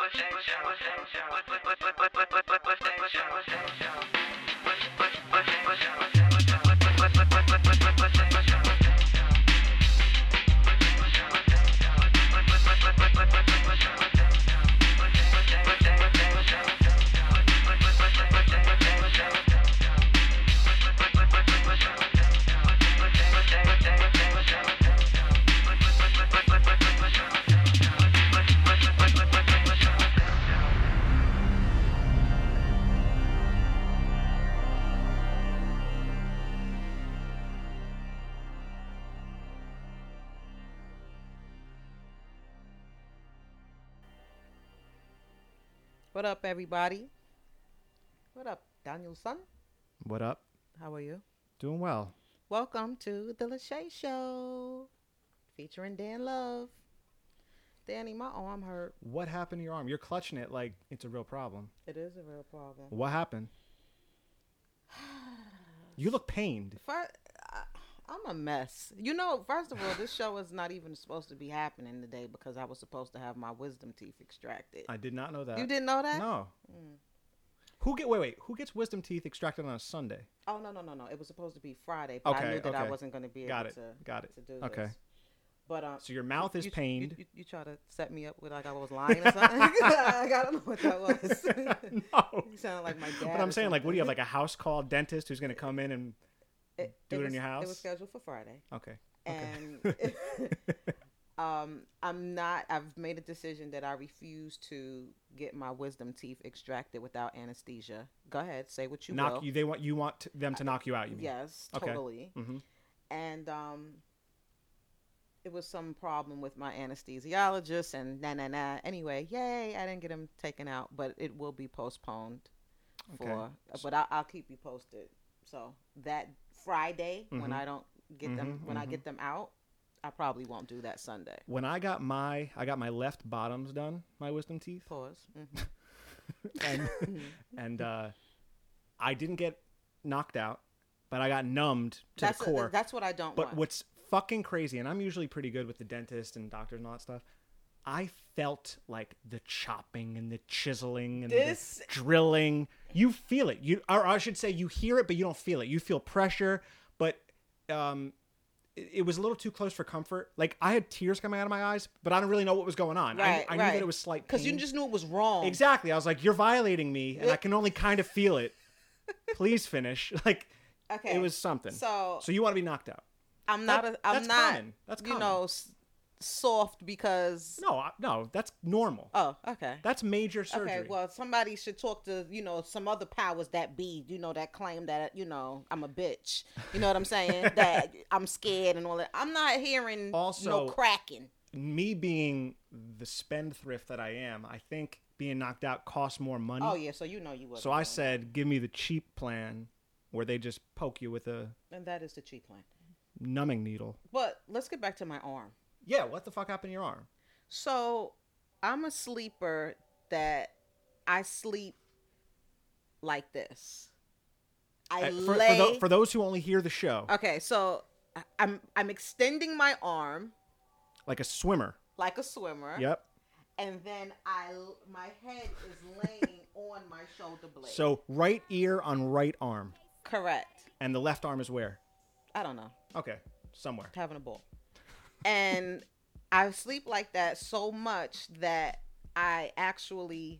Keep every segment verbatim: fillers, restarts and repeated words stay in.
What up, everybody? What up, Danielson? What up? How are you? Doing well. Welcome to the Lachey Show, featuring Dan Love. Danny, my arm hurt. What happened to your arm? You're clutching it like it's a real problem. It is a real problem. What happened? You look pained. First, I, I'm a mess. You know, first of all, this show is not even supposed to be happening today because I was supposed to have my wisdom teeth extracted. I did not know that. You didn't know that? No. Mm. Who get wait wait? Who gets wisdom teeth extracted on a Sunday? Oh no no no no! It was supposed to be Friday, but Okay, I knew that okay. I wasn't going to be Got able it. to Got it. to do Okay. this. But um, So your mouth is you, pained. You, you, you try to set me up with like I was lying or something. I don't know what that was. No. You sound like my dad. But I'm or saying, like, what do you have? something. Like a house call dentist who's going to come in and It, do it in was, your house? It was scheduled for Friday. Okay. And Okay. um, I'm not. I've made a decision that I refuse to get my wisdom teeth extracted without anesthesia. Go ahead, say what you knock will. you. They want you want t- them to knock you out. You mean? Yes, Okay. totally. Mm-hmm. And um, it was some problem with my anesthesiologist, and nah nah nah. Anyway, yay! I didn't get him taken out, but it will be postponed. For, Okay. but I'll, I'll keep you posted. So that Friday, when Mhm. I don't get them, Mhm, when I mhm. get them out, I probably won't do that Sunday. When I got my I got my left bottoms done, my wisdom teeth, Pause. hmm and and uh, I didn't get knocked out, but I got numbed to That's the core. A, that's what I don't But want. what's fucking crazy, and I'm usually pretty good with the dentist and doctors and all that stuff, I felt like the chopping and the chiseling and This- the drilling. You feel it. You, or I should say, you hear it, but you don't feel it. You feel pressure, but um, it, it was a little too close for comfort. Like I had tears coming out of my eyes, but I don't really know what was going on. Right, I, I knew right. that it was slight Because you pain. just knew it was wrong. Exactly. I was like, you're violating me, and I can only kind of feel it. Please finish. Like Okay. it was something. So, So you want to be knocked out? I'm not. that- a, I'm that's not. common. That's You common. know, s- soft because. No, I- no, that's normal. Oh, okay. That's major surgery. Okay, well, somebody should talk to, you know, some other powers that be, you know, that claim that, you know, I'm a bitch. You know what I'm saying? That I'm scared and all that. I'm not hearing Also- no cracking. Me being the spendthrift that I am, I think being knocked out costs more money. Oh, yeah, so you know you was. So I said, give me the cheap plan where they just poke you with a And that is the cheap plan. numbing needle. But let's get back to my arm. Yeah, what the fuck happened to your arm? So I'm a sleeper that I sleep like this. I Uh, for, lay. for, tho- for those who only hear the show, Okay, so I- I'm I'm extending my arm like a swimmer. like a swimmer. Yep. And then I my head is laying on my shoulder blade. So right ear on right arm. Correct. And the left arm is where? I don't know. Okay, somewhere. Having a ball. And I sleep like that so much that I actually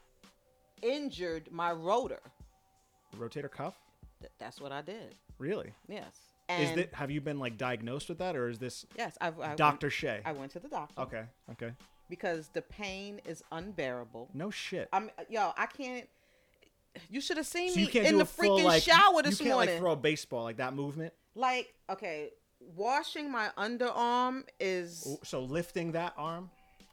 injured my rotor. Rotator cuff? Th- That's what I did. Really? Yes. Is And that have you been like diagnosed with that, or is this yes, I've, I Doctor Went, Shea? I went to the doctor. Okay, okay. Because the pain is unbearable. No shit. I'm yo, I can't. You should have seen So me you can't in do the a full, freaking like, shower you this can't morning. like throw a baseball like that movement. Like, okay, washing my underarm is So lifting that arm.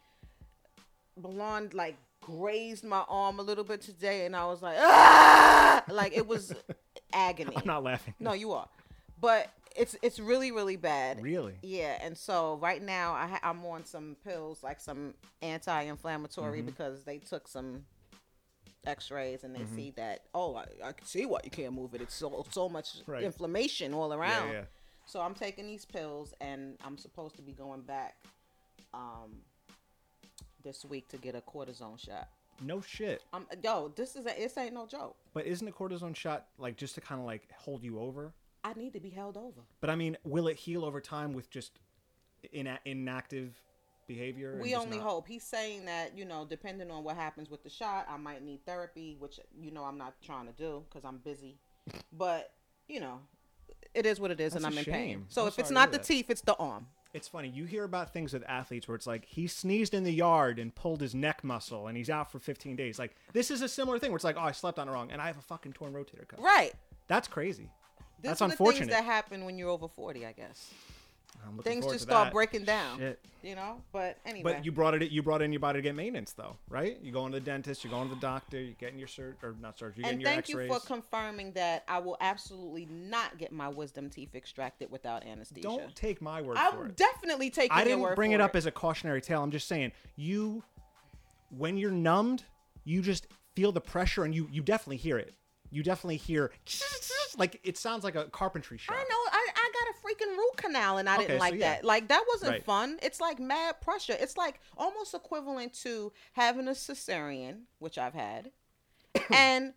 blonde, like grazed my arm a little bit today, and I was like, ah, like it was agony. I'm not laughing. No, you are, but it's it's really really bad. Really? Yeah, and so right now I ha- I'm on some pills, like some anti-inflammatory, Mm-hmm. because they took some X-rays and they Mm-hmm. see that oh I, I can see why you can't move it. It's so so much Right. inflammation all around. Yeah, yeah. So I'm taking these pills, and I'm supposed to be going back um, this week to get a cortisone shot. No shit. Um, yo, this is a, this ain't no joke. But isn't a cortisone shot like just to kind of like hold you over? I need to be held over. But I mean, will it heal over time with just ina- inactive behavior? We only not... hope. He's saying that, you know, depending on what happens with the shot, I might need therapy, which, you know, I'm not trying to do because I'm busy. But, you know, it is what it is, That's and I'm in shame. pain. So I'm if it's sorry not to the hear that. teeth, it's the arm. It's funny. You hear about things with athletes where it's like he sneezed in the yard and pulled his neck muscle and he's out for fifteen days. Like, this is a similar thing where it's like, oh, I slept on it wrong and I have a fucking torn rotator cuff. Right. That's crazy. This That's are the unfortunate. things that happen when you're over forty, I guess. I'm looking Things forward just to start that. breaking down. Shit. You know? But anyway. But you brought it. You brought in your body to get maintenance, though, right? You going to the dentist. You're going to the doctor. You're getting your sur- or not surgery. You're and getting your thank X-rays. you for confirming that I will absolutely not get my wisdom teeth extracted without anesthesia. Don't take my word I'm for it. definitely taking I your didn't word bring for it up as a cautionary tale. I'm just saying, you, when you're numbed, you just feel the pressure, and you you definitely hear it. You definitely hear like it sounds like a carpentry shop. I know. I, I got a freaking root canal, and I Okay, didn't like so yeah. that. Like that wasn't Right. fun. It's like mad pressure. It's like almost equivalent to having a cesarean, which I've had, and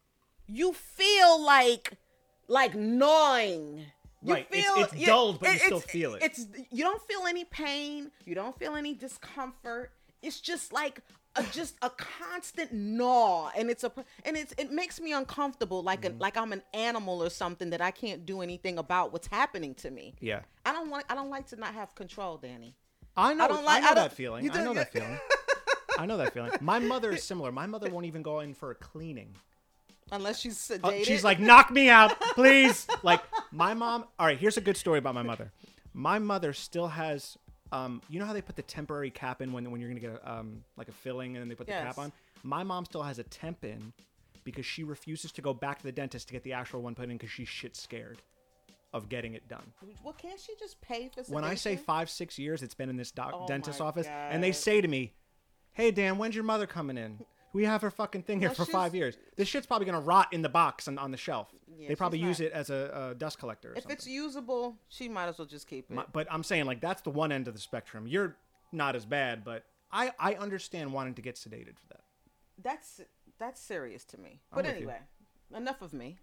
you feel like like gnawing. You Right. feel It's- it's you- dulled, but you it- still it's- feel it. It's you don't feel any pain. You don't feel any discomfort. It's just like a, just a constant gnaw, and it's a and it's it makes me uncomfortable, like Mm-hmm. a, like I'm an animal or something that I can't do anything about what's happening to me. Yeah. I don't want I don't like to not have control, Danny. I know. I, don't like- know I don't- that feeling. you I know do- that feeling. I know that feeling. My mother is similar. My mother won't even go in for a cleaning. Unless she's Uh, sedated. she's like, knock me out, please. Like my mom. All right, here's a good story about my mother. My mother still has. Um, you know how they put the temporary cap in when when you're gonna get a, um like a filling and then they put the Yes. cap on. My mom still has a temp in because she refuses to go back to the dentist to get the actual one put in because she's shit scared of getting it done. Well, can't she just pay for? When I say sedation? five six years, it's been in this doc- Oh dentist my office, God. and they say to me, "Hey Dan, when's your mother coming in? We have her fucking thing here Well, for she's- five years. This shit's probably gonna rot in the box and on the shelf. Yeah, they probably she's use not- it as a, a dust collector. Or if something. it's usable, she might as well just keep it. My- but I'm saying like that's the one end of the spectrum. You're not as bad, but I I understand wanting to get sedated for that. That's that's serious to me. I'm But with you. anyway, enough of me.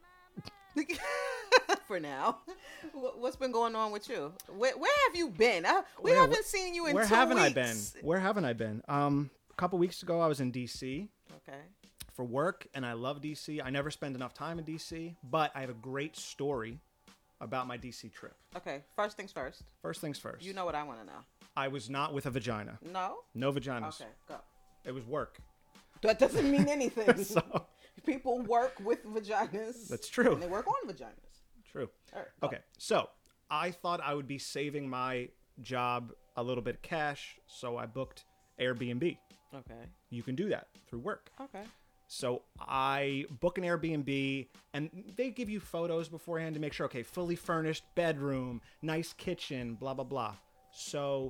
For now, Wh- what's been going on with you? Where, where have you been? Uh, we Where- haven't seen you in Where two haven't weeks. I been? Where haven't I been? Um, a couple weeks ago I was in D C Okay. for work, and I love D C. I never spend enough time in D C, but I have a great story about my D C trip. Okay. First things first. First things first. You know what I want to know. I was not with a vagina. No. No vaginas. Okay. Go. It was work. That doesn't mean anything. So People work with vaginas. That's true. And they work on vaginas. true. All right, go. Okay, so I thought I would be saving my job a little bit of cash, so I booked Airbnb. Okay. You can do that through work. Okay. So I book an Airbnb, and they give you photos beforehand to make sure, okay, fully furnished bedroom, nice kitchen, blah, blah, blah. So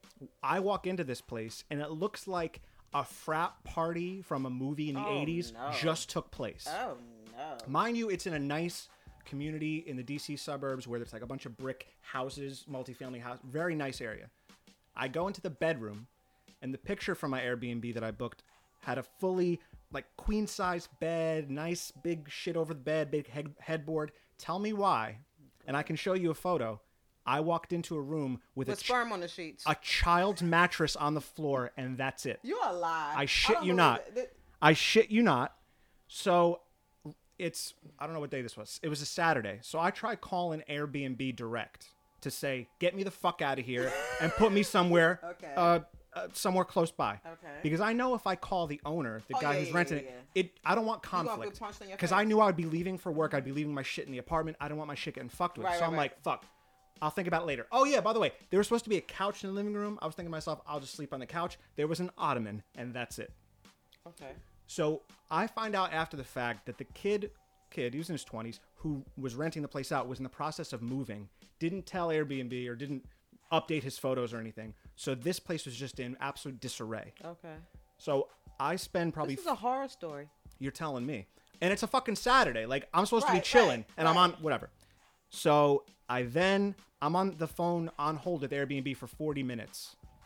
I walk into this place, and it looks like a frat party from a movie in the Oh, eighties no. just took place. Oh no. Mind you, it's in a nice community in the D C suburbs where there's like a bunch of brick houses, multifamily house, very nice area. I go into the bedroom, and the picture from my Airbnb that I booked had a fully like queen size bed, nice big shit over the bed, big head- headboard. Tell me why, and I can show you a photo. I walked into a room with, With a, ch- sperm on the sheets. a child's mattress on the floor, and that's it. You a lie. I shit don't you believe not. it. Th- I shit you not. So it's, I don't know what day this was. It was a Saturday. So I tried calling Airbnb direct to say, get me the fuck out of here and put me somewhere, Okay. uh, uh, somewhere close by. Okay. Because I know if I call the owner, the Oh, guy yeah, who's yeah, renting yeah, it, it, I don't want gonna feel conflict. punched in your Because face. I knew I would be leaving for work. I'd be leaving my shit in the apartment. I don't want my shit getting fucked with. Right, so right, I'm right. like, fuck. I'll think about it later. Oh, yeah, by the way, there was supposed to be a couch in the living room. I was thinking to myself, I'll just sleep on the couch. There was an ottoman, and that's it. Okay. So I find out after the fact that the kid, kid, he was in his twenties, who was renting the place out, was in the process of moving, didn't tell Airbnb or didn't update his photos or anything. So this place was just in absolute disarray. Okay. So I spend probably, This is a horror story. you're telling me, and it's a fucking Saturday. Like I'm supposed to be Right, chilling, right, and I'm right. on whatever. So I then I'm on the phone on hold with Airbnb for forty minutes.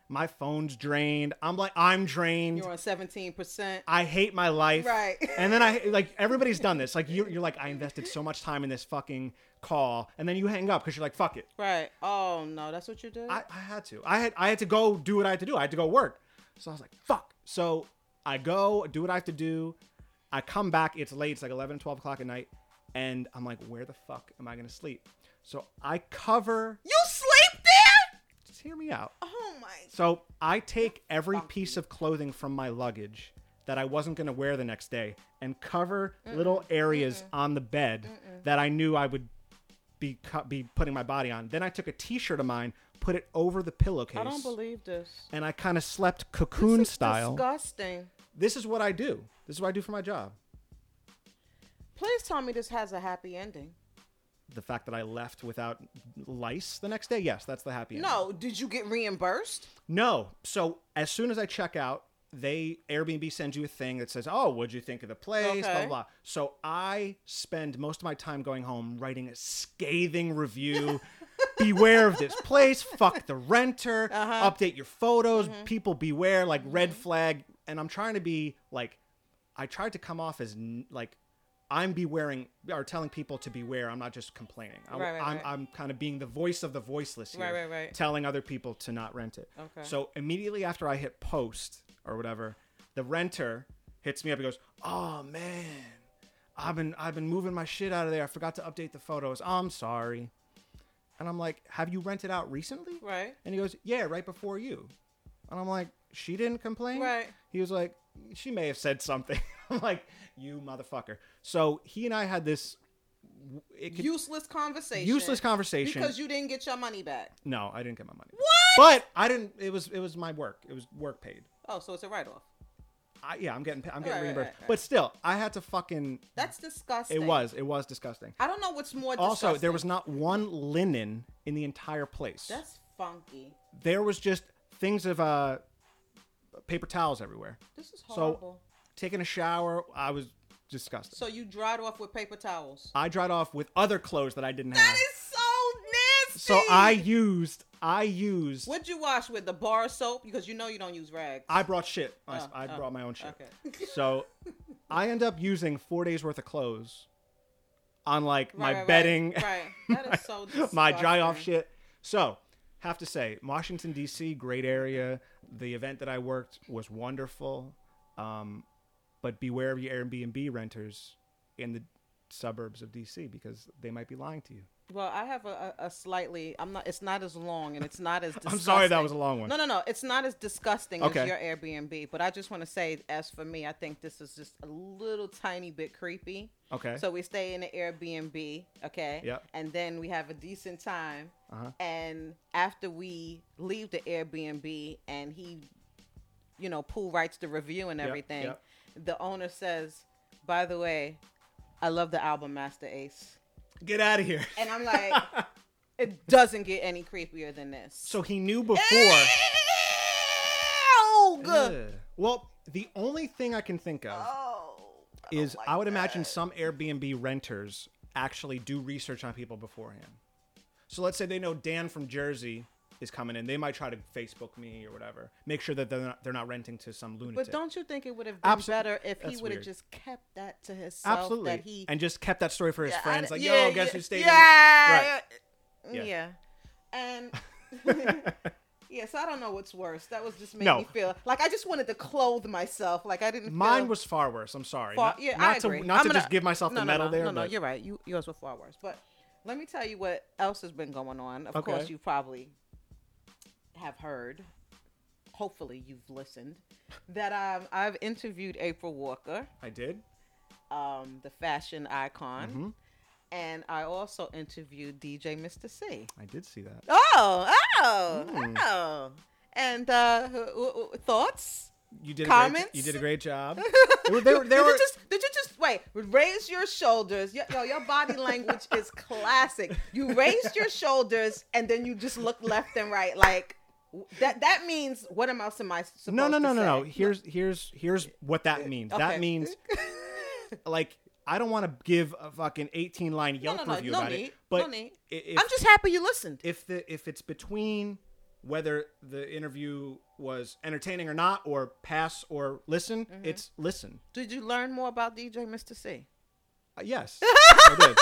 My phone's drained. I'm like, I'm drained. You're on seventeen percent. I hate my life. Right. And then I, like, everybody's done this. Like, you're, you're like, I invested so much time in this fucking call. And then you hang up because you're like, fuck it. Right. Oh, no, that's what you did? I, I had to. I had I had to go do what I had to do. I had to go work. So I was like, fuck. So I go, do what I have to do. I come back. It's late. It's like eleven, twelve o'clock at night. And I'm like, where the fuck am I going to sleep? So I cover. You sleep there? Just hear me out. Oh, my. So I take every piece of clothing from my luggage that I wasn't going to wear the next day and cover Mm-mm. little areas Mm-mm. on the bed Mm-mm. that I knew I would be be putting my body on. Then I took a T-shirt of mine, put it over the pillowcase. I don't believe this. And I kind of slept cocoon this is style. Disgusting. This is what I do. This is what I do for my job. Please tell me this has a happy ending. The fact that I left without lice the next day, yes, that's the happy ending. No, did you get reimbursed? No. So as soon as I check out, they Airbnb sends you a thing that says, "Oh, what'd you think of the place?" Okay. Blah, blah blah. So I spend most of my time going home writing a scathing review. Beware of this place. Fuck the renter. Uh-huh. Update your photos. Mm-hmm. People beware. Like Mm-hmm. red flag. And I'm trying to be like, I tried to come off as n- like. I'm bewaring or telling people to beware. I'm not just complaining. I, Right, right, I'm, right. I'm kind of being the voice of the voiceless here, Right, right, right. telling other people to not rent it. Okay. So immediately after I hit post or whatever, the renter hits me up and goes, "Oh man, I've been I've been moving my shit out of there. I forgot to update the photos. I'm sorry." And I'm like, "Have you rented out recently?" Right. And he goes, "Yeah, right before you." And I'm like, "She didn't complain?" Right. He was like, "She may have said something." I'm like, "You motherfucker." So he and I had this it could, useless conversation. useless conversation because you didn't get your money back. No, I didn't get my money. What? But I didn't. It was it was my work. It was work paid. Oh, so it's a write-off. I, yeah, I'm getting I'm getting Right, reimbursed. right, right. But still, I had to fucking. That's disgusting. It was. It was disgusting. I don't know what's more disgusting. Also, there was not one linen in the entire place. That's funky. There was just things of uh, paper towels everywhere. This is horrible. So, taking a shower, I was disgusted. So you dried off with paper towels. I dried off with other clothes that I didn't have. That is so nasty. So I used, I used. What'd you wash with? The bar soap? Because you know you don't use rags. I brought shit. I, Oh, I oh, brought my own shit. Okay. So I end up using four days worth of clothes on like Right, my right, bedding, Right. right. That is so disgusting. my dry off shit. So have to say, Washington D C, great area. The event that I worked was wonderful. Um, but beware of your Airbnb renters in the suburbs of D C because they might be lying to you. Well, I have a, a, a slightly. I'm not. It's not as long and it's not as. disgusting. I'm sorry that was a long one. No, no, no. It's not as disgusting Okay. as your Airbnb. But I just want to say, as for me, I think this is just a little tiny bit creepy. Okay. So we stay in the Airbnb, okay? Yep. And then we have a decent time. Uh-huh. And after we leave the Airbnb and he, you know, Pooh writes the review and Yep, everything, yep. the owner says, "By the way, I love the album Master Ace." Get out of here. And I'm like, it doesn't get any creepier than this. So he knew before. Ew! Ugh. Well, the only thing I can think of Oh, I is don't I like would imagine that. some Airbnb renters actually do research on people beforehand. So let's say they know Dan from Jersey is coming in. They might try to Facebook me or whatever. Make sure that they're not, they're not renting to some lunatic. But don't you think it would have been Absol- better if he That's would have weird. just kept that to himself? Absolutely. That he And just kept that story for his Yeah, friends. I- Like, yeah, yo, guess yeah, who stayed yeah, in Yeah. yeah. And yeah, so I don't know what's worse. That was just made No. me feel like I just wanted to clothe myself. Like I didn't. Mine feel was far worse. I'm sorry. far, not yeah, not I to agree. not I'm to gonna- just give myself no, the no, medal no, there. No, no, but you're right. You yours were far worse. But let me tell you what else has been going on. Of Okay. course, you probably have heard. Hopefully, you've listened. That um, I've interviewed April Walker, I did. um, the fashion icon. Mhm. And I also interviewed D J Mister C. I did see that. Oh, oh, Mm. oh. And uh, w- w- thoughts? You did. A Comments? great, you did a great job. They were- they were- they did, were- you just, did you just, wait, raise your shoulders. Yo, yo, your body language is classic. You raised your shoulders and then you just look left and right. Like, that That means, what am else am I supposed No, no, no, to no, say? no. Here's here's here's what that means. Okay. That means like I don't want to give a fucking eighteen line No, Yelp no, no, review no about need, it, but no need. i- if, I'm just happy you listened. if the if it's between whether the interview was entertaining or not, or pass or listen, mm-hmm. it's listen. Did you learn more about D J Mister C? Uh, yes, I did.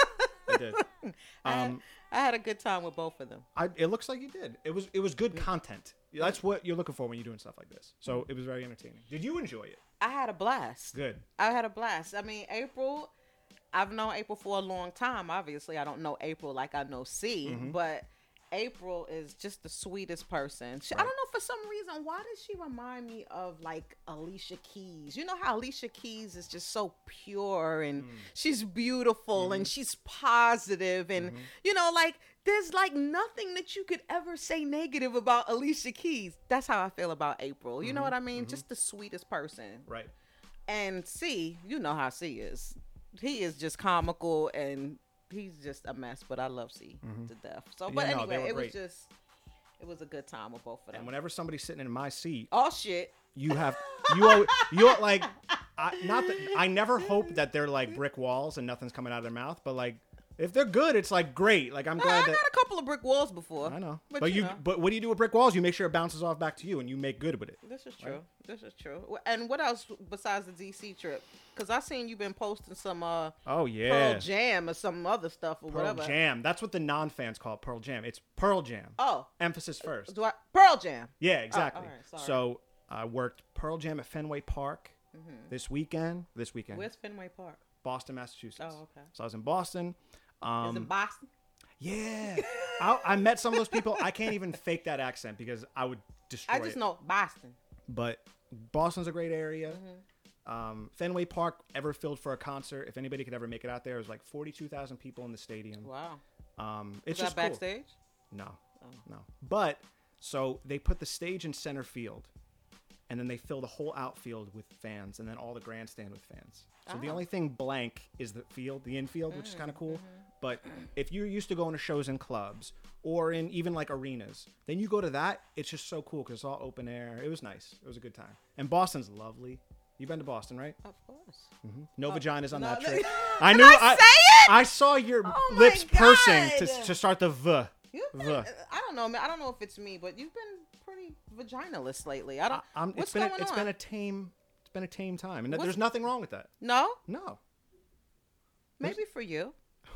I did. Um, I, had, I had a good time with both of them. I, it looks like you did. It was it was good content. That's what you're looking for when you're doing stuff like this. So it was very entertaining. Did you enjoy it? I had a blast. Good. I had a blast. I mean, April, I've known April for a long time. Obviously, I don't know April like I know C, mm-hmm. but April is just the sweetest person. She, right. I don't know, for some reason, why does she remind me of like Alicia Keys? You know how Alicia Keys is just so pure and mm. she's beautiful mm-hmm. and she's positive and, mm-hmm. you know, like there's like nothing that you could ever say negative about Alicia Keys. That's how I feel about April. You mm-hmm. know what I mean? Mm-hmm. Just the sweetest person. Right. And C, you know how C is. He is just comical and he's just a mess, but I love C mm-hmm. to death. So, but yeah, anyway, no, it was just, it was a good time with both of them. And whenever somebody's sitting in my seat, oh shit, you have you always, you like, I, not that I never hope that they're like brick walls and nothing's coming out of their mouth, but like if they're good, it's like great. Like I'm no, glad I that got a couple of brick walls before. I know, but, but you, you, know. but what do you do with brick walls? You make sure it bounces off back to you, and you make good with it. This is true. Right? This is true. And what else besides the D C trip? Because I seen you been posting some uh oh yeah Pearl Jam or some other stuff or Pearl whatever. Pearl Jam. That's what the non-fans call it, Pearl Jam. It's Pearl Jam. Oh, emphasis first. Do I, Pearl Jam. Yeah, exactly. Oh, all right, sorry. So I worked Pearl Jam at Fenway Park mm-hmm. this weekend. This weekend. Where's Fenway Park? Boston, Massachusetts. Oh, okay. So I was in Boston. Um, Is it Boston? Yeah. I, I met some of those people. I can't even fake that accent because I would destroy it. I just it. know Boston. But Boston's a great area. Mm-hmm. Um, Fenway Park ever filled for a concert. If anybody could ever make it out there, it was like forty-two thousand people in the stadium. Wow. Um, it's Was just that cool. backstage? No. Oh. No. But so they put the stage in center field. And then they fill the whole outfield with fans, and then all the grandstand with fans. So oh. the only thing blank is the field, the infield, mm, which is kind of cool. Mm-hmm. But if you're used to going to shows in clubs or in even like arenas, then you go to that, it's just so cool because it's all open air. It was nice. It was a good time. And Boston's lovely. You've been to Boston, right? Of course. Mm-hmm. No oh, vaginas on no, that no. trip. I knew. I, I, say it? I saw your oh lips God. pursing to, to start the V. You've been, v. I don't know, man. I don't know if it's me, but you've been pretty vaginalist lately. I don't. I, I'm, what's it's been going a, It's on? been a tame. It's been a tame time, and what's, there's nothing wrong with that. No. No. Maybe there's... for you.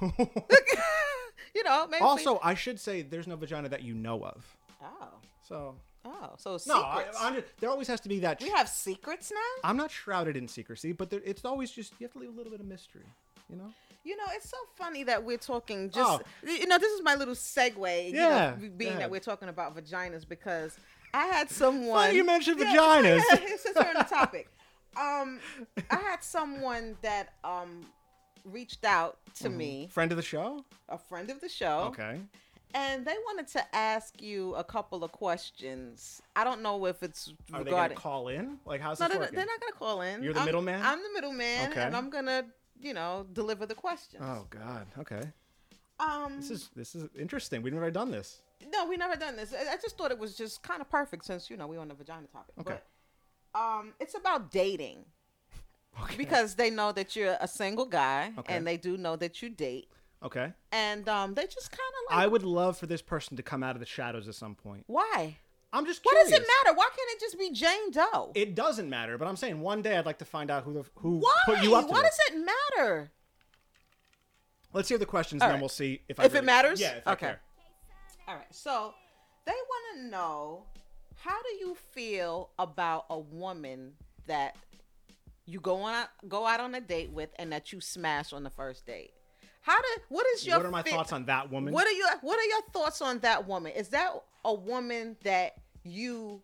You know. Maybe also, for... I should say there's no vagina that you know of. Oh. So. Oh, so secrets. No, I, I'm just, there always has to be that. We have secrets now. I'm not shrouded in secrecy, but there, it's always just you have to leave a little bit of mystery. You know. You know, it's so funny that we're talking just, oh. you know, this is my little segue, yeah, you know, being that we're talking about vaginas because I had someone. Funny you mentioned yeah, vaginas. Yeah, since we're on the topic. Um, I had someone that um reached out to mm-hmm. me. Friend of the show? A friend of the show. Okay. And they wanted to ask you a couple of questions. I don't know if it's Are regarding... they going to call in? Like, how's no, this they're, working? they're not going to call in. You're the I'm, middleman? I'm the middleman, okay. and I'm going to, you know, deliver the questions. Oh, God. Okay. Um, This is this is interesting. We've never done this. No, we've never done this. I, I just thought it was just kind of perfect since, you know, we're on the vagina topic. Okay. But, um, it's about dating. Okay. Because they know that you're a single guy, okay. and they do know that you date. Okay. And um, they just kind of like... I would love for this person to come out of the shadows at some point. Why? I'm just What curious. does it matter? Why can't it just be Jane Doe? It doesn't matter, but I'm saying one day I'd like to find out who the who Why? put you up to Why this. does it matter? Let's hear the questions, All and right. then we'll see if I If really, it matters? Yeah, if I okay. care. All right. So they want to know, how do you feel about a woman that you go on go out on a date with and that you smash on the first date? How do what is your What are my fi- thoughts on that woman? What are your what are your thoughts on that woman? Is that a woman that you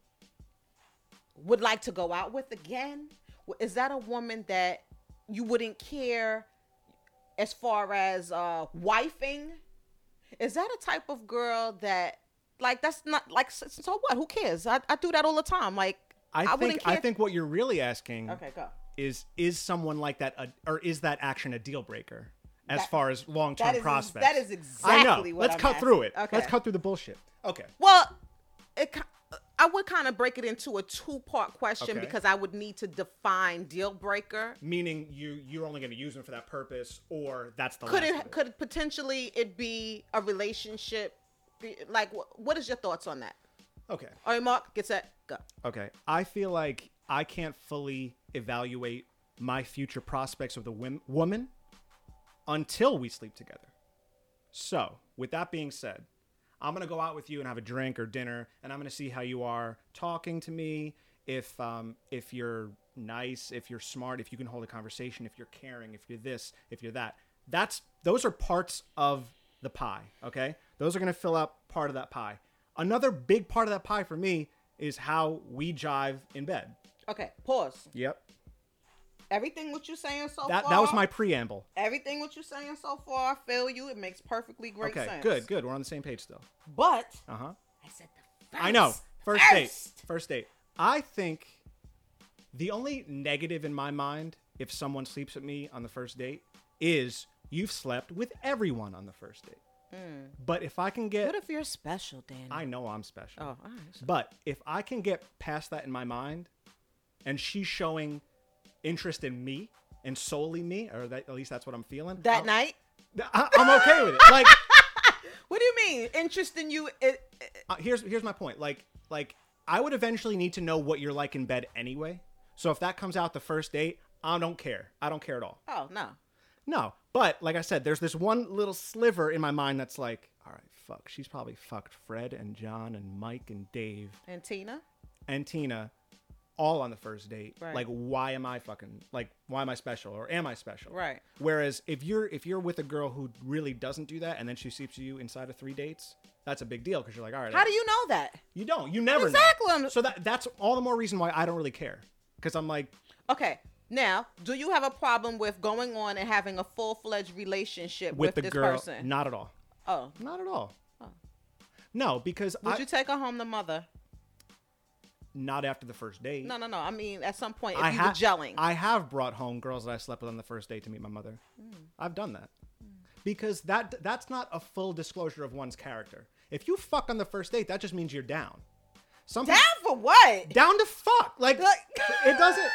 would like to go out with again? Is that a woman that you wouldn't care as far as uh wifing? Is that a type of girl that, like, that's not like, so, so what? Who cares? I, I do that all the time. Like, I, I think wouldn't care. I think what you're really asking Okay, go. is is someone like that a, or is that action a deal breaker as That- far as long term That is, prospects? that is exactly I know. what Let's I'm cut asking. through it. Okay. Let's cut through the bullshit. Okay. Well, it, ki- I would kind of break it into a two-part question, Okay. because I would need to define deal breaker. Meaning you you're only going to use them for that purpose, or that's the Could last it, of it. could potentially it be a relationship? Like, wh- what is your thoughts on that? Okay. All right, Mark, get set, go. Okay. I feel like I can't fully evaluate my future prospects with a wim- woman until we sleep together. So, with that being said, I'm going to go out with you and have a drink or dinner, and I'm going to see how you are talking to me, if um, if you're nice, if you're smart, if you can hold a conversation, if you're caring, if you're this, if you're that. That's those are parts of the pie, okay? Those are going to fill up part of that pie. Another big part of that pie for me is how we jive in bed. Okay, pause. Yep. Everything what you're saying so That far. that was my preamble. Everything what you're saying so far, I feel you. It makes perfectly great Okay, sense. good, good. We're on the same page still. But Uh-huh. I said the first. I know. First, first. date. First date. I think the only negative in my mind if someone sleeps with me on the first date is you've slept with everyone on the first date. Mm. But if I can get... What if you're special, Danny? I know I'm special. Oh, all right. But if I can get past that in my mind and she's showing interest in me and solely me, or that, at least that's what I'm feeling. That I'm, night? I, I'm okay with it. Like... What do you mean? Interest in you? It, it, uh, here's here's my point. Like like I would eventually need to know what you're like in bed anyway. So if that comes out the first date, I don't care. I don't care at all. Oh no. No. But like I said, there's this one little sliver in my mind that's like, all right, fuck. She's probably fucked Fred and John and Mike and Dave And Tina? and Tina all on the first date. Right. Like, why am I fucking like why am I special or am I special? Right. Whereas if you're if you're with a girl who really doesn't do that and then she sleeps with you inside of three dates, that's a big deal because you're like, all right. How do you know that? You don't. You never Exactly. know. So that that's all the more reason why I don't really care. Because I'm like... Okay. Now, do you have a problem with going on and having a full-fledged relationship with, with the this girl? person? Not at all. Oh. Not at all. Oh. No, because Would I... you take her home to mother? Not after the first date. No, no, no. I mean, at some point, if I you ha- were gelling. I have brought home girls that I slept with on the first date to meet my mother. Mm. I've done that. Mm. Because that that's not a full disclosure of one's character. If you fuck on the first date, that just means you're down. Some Down for what? Down to fuck. Like, Like- it doesn't...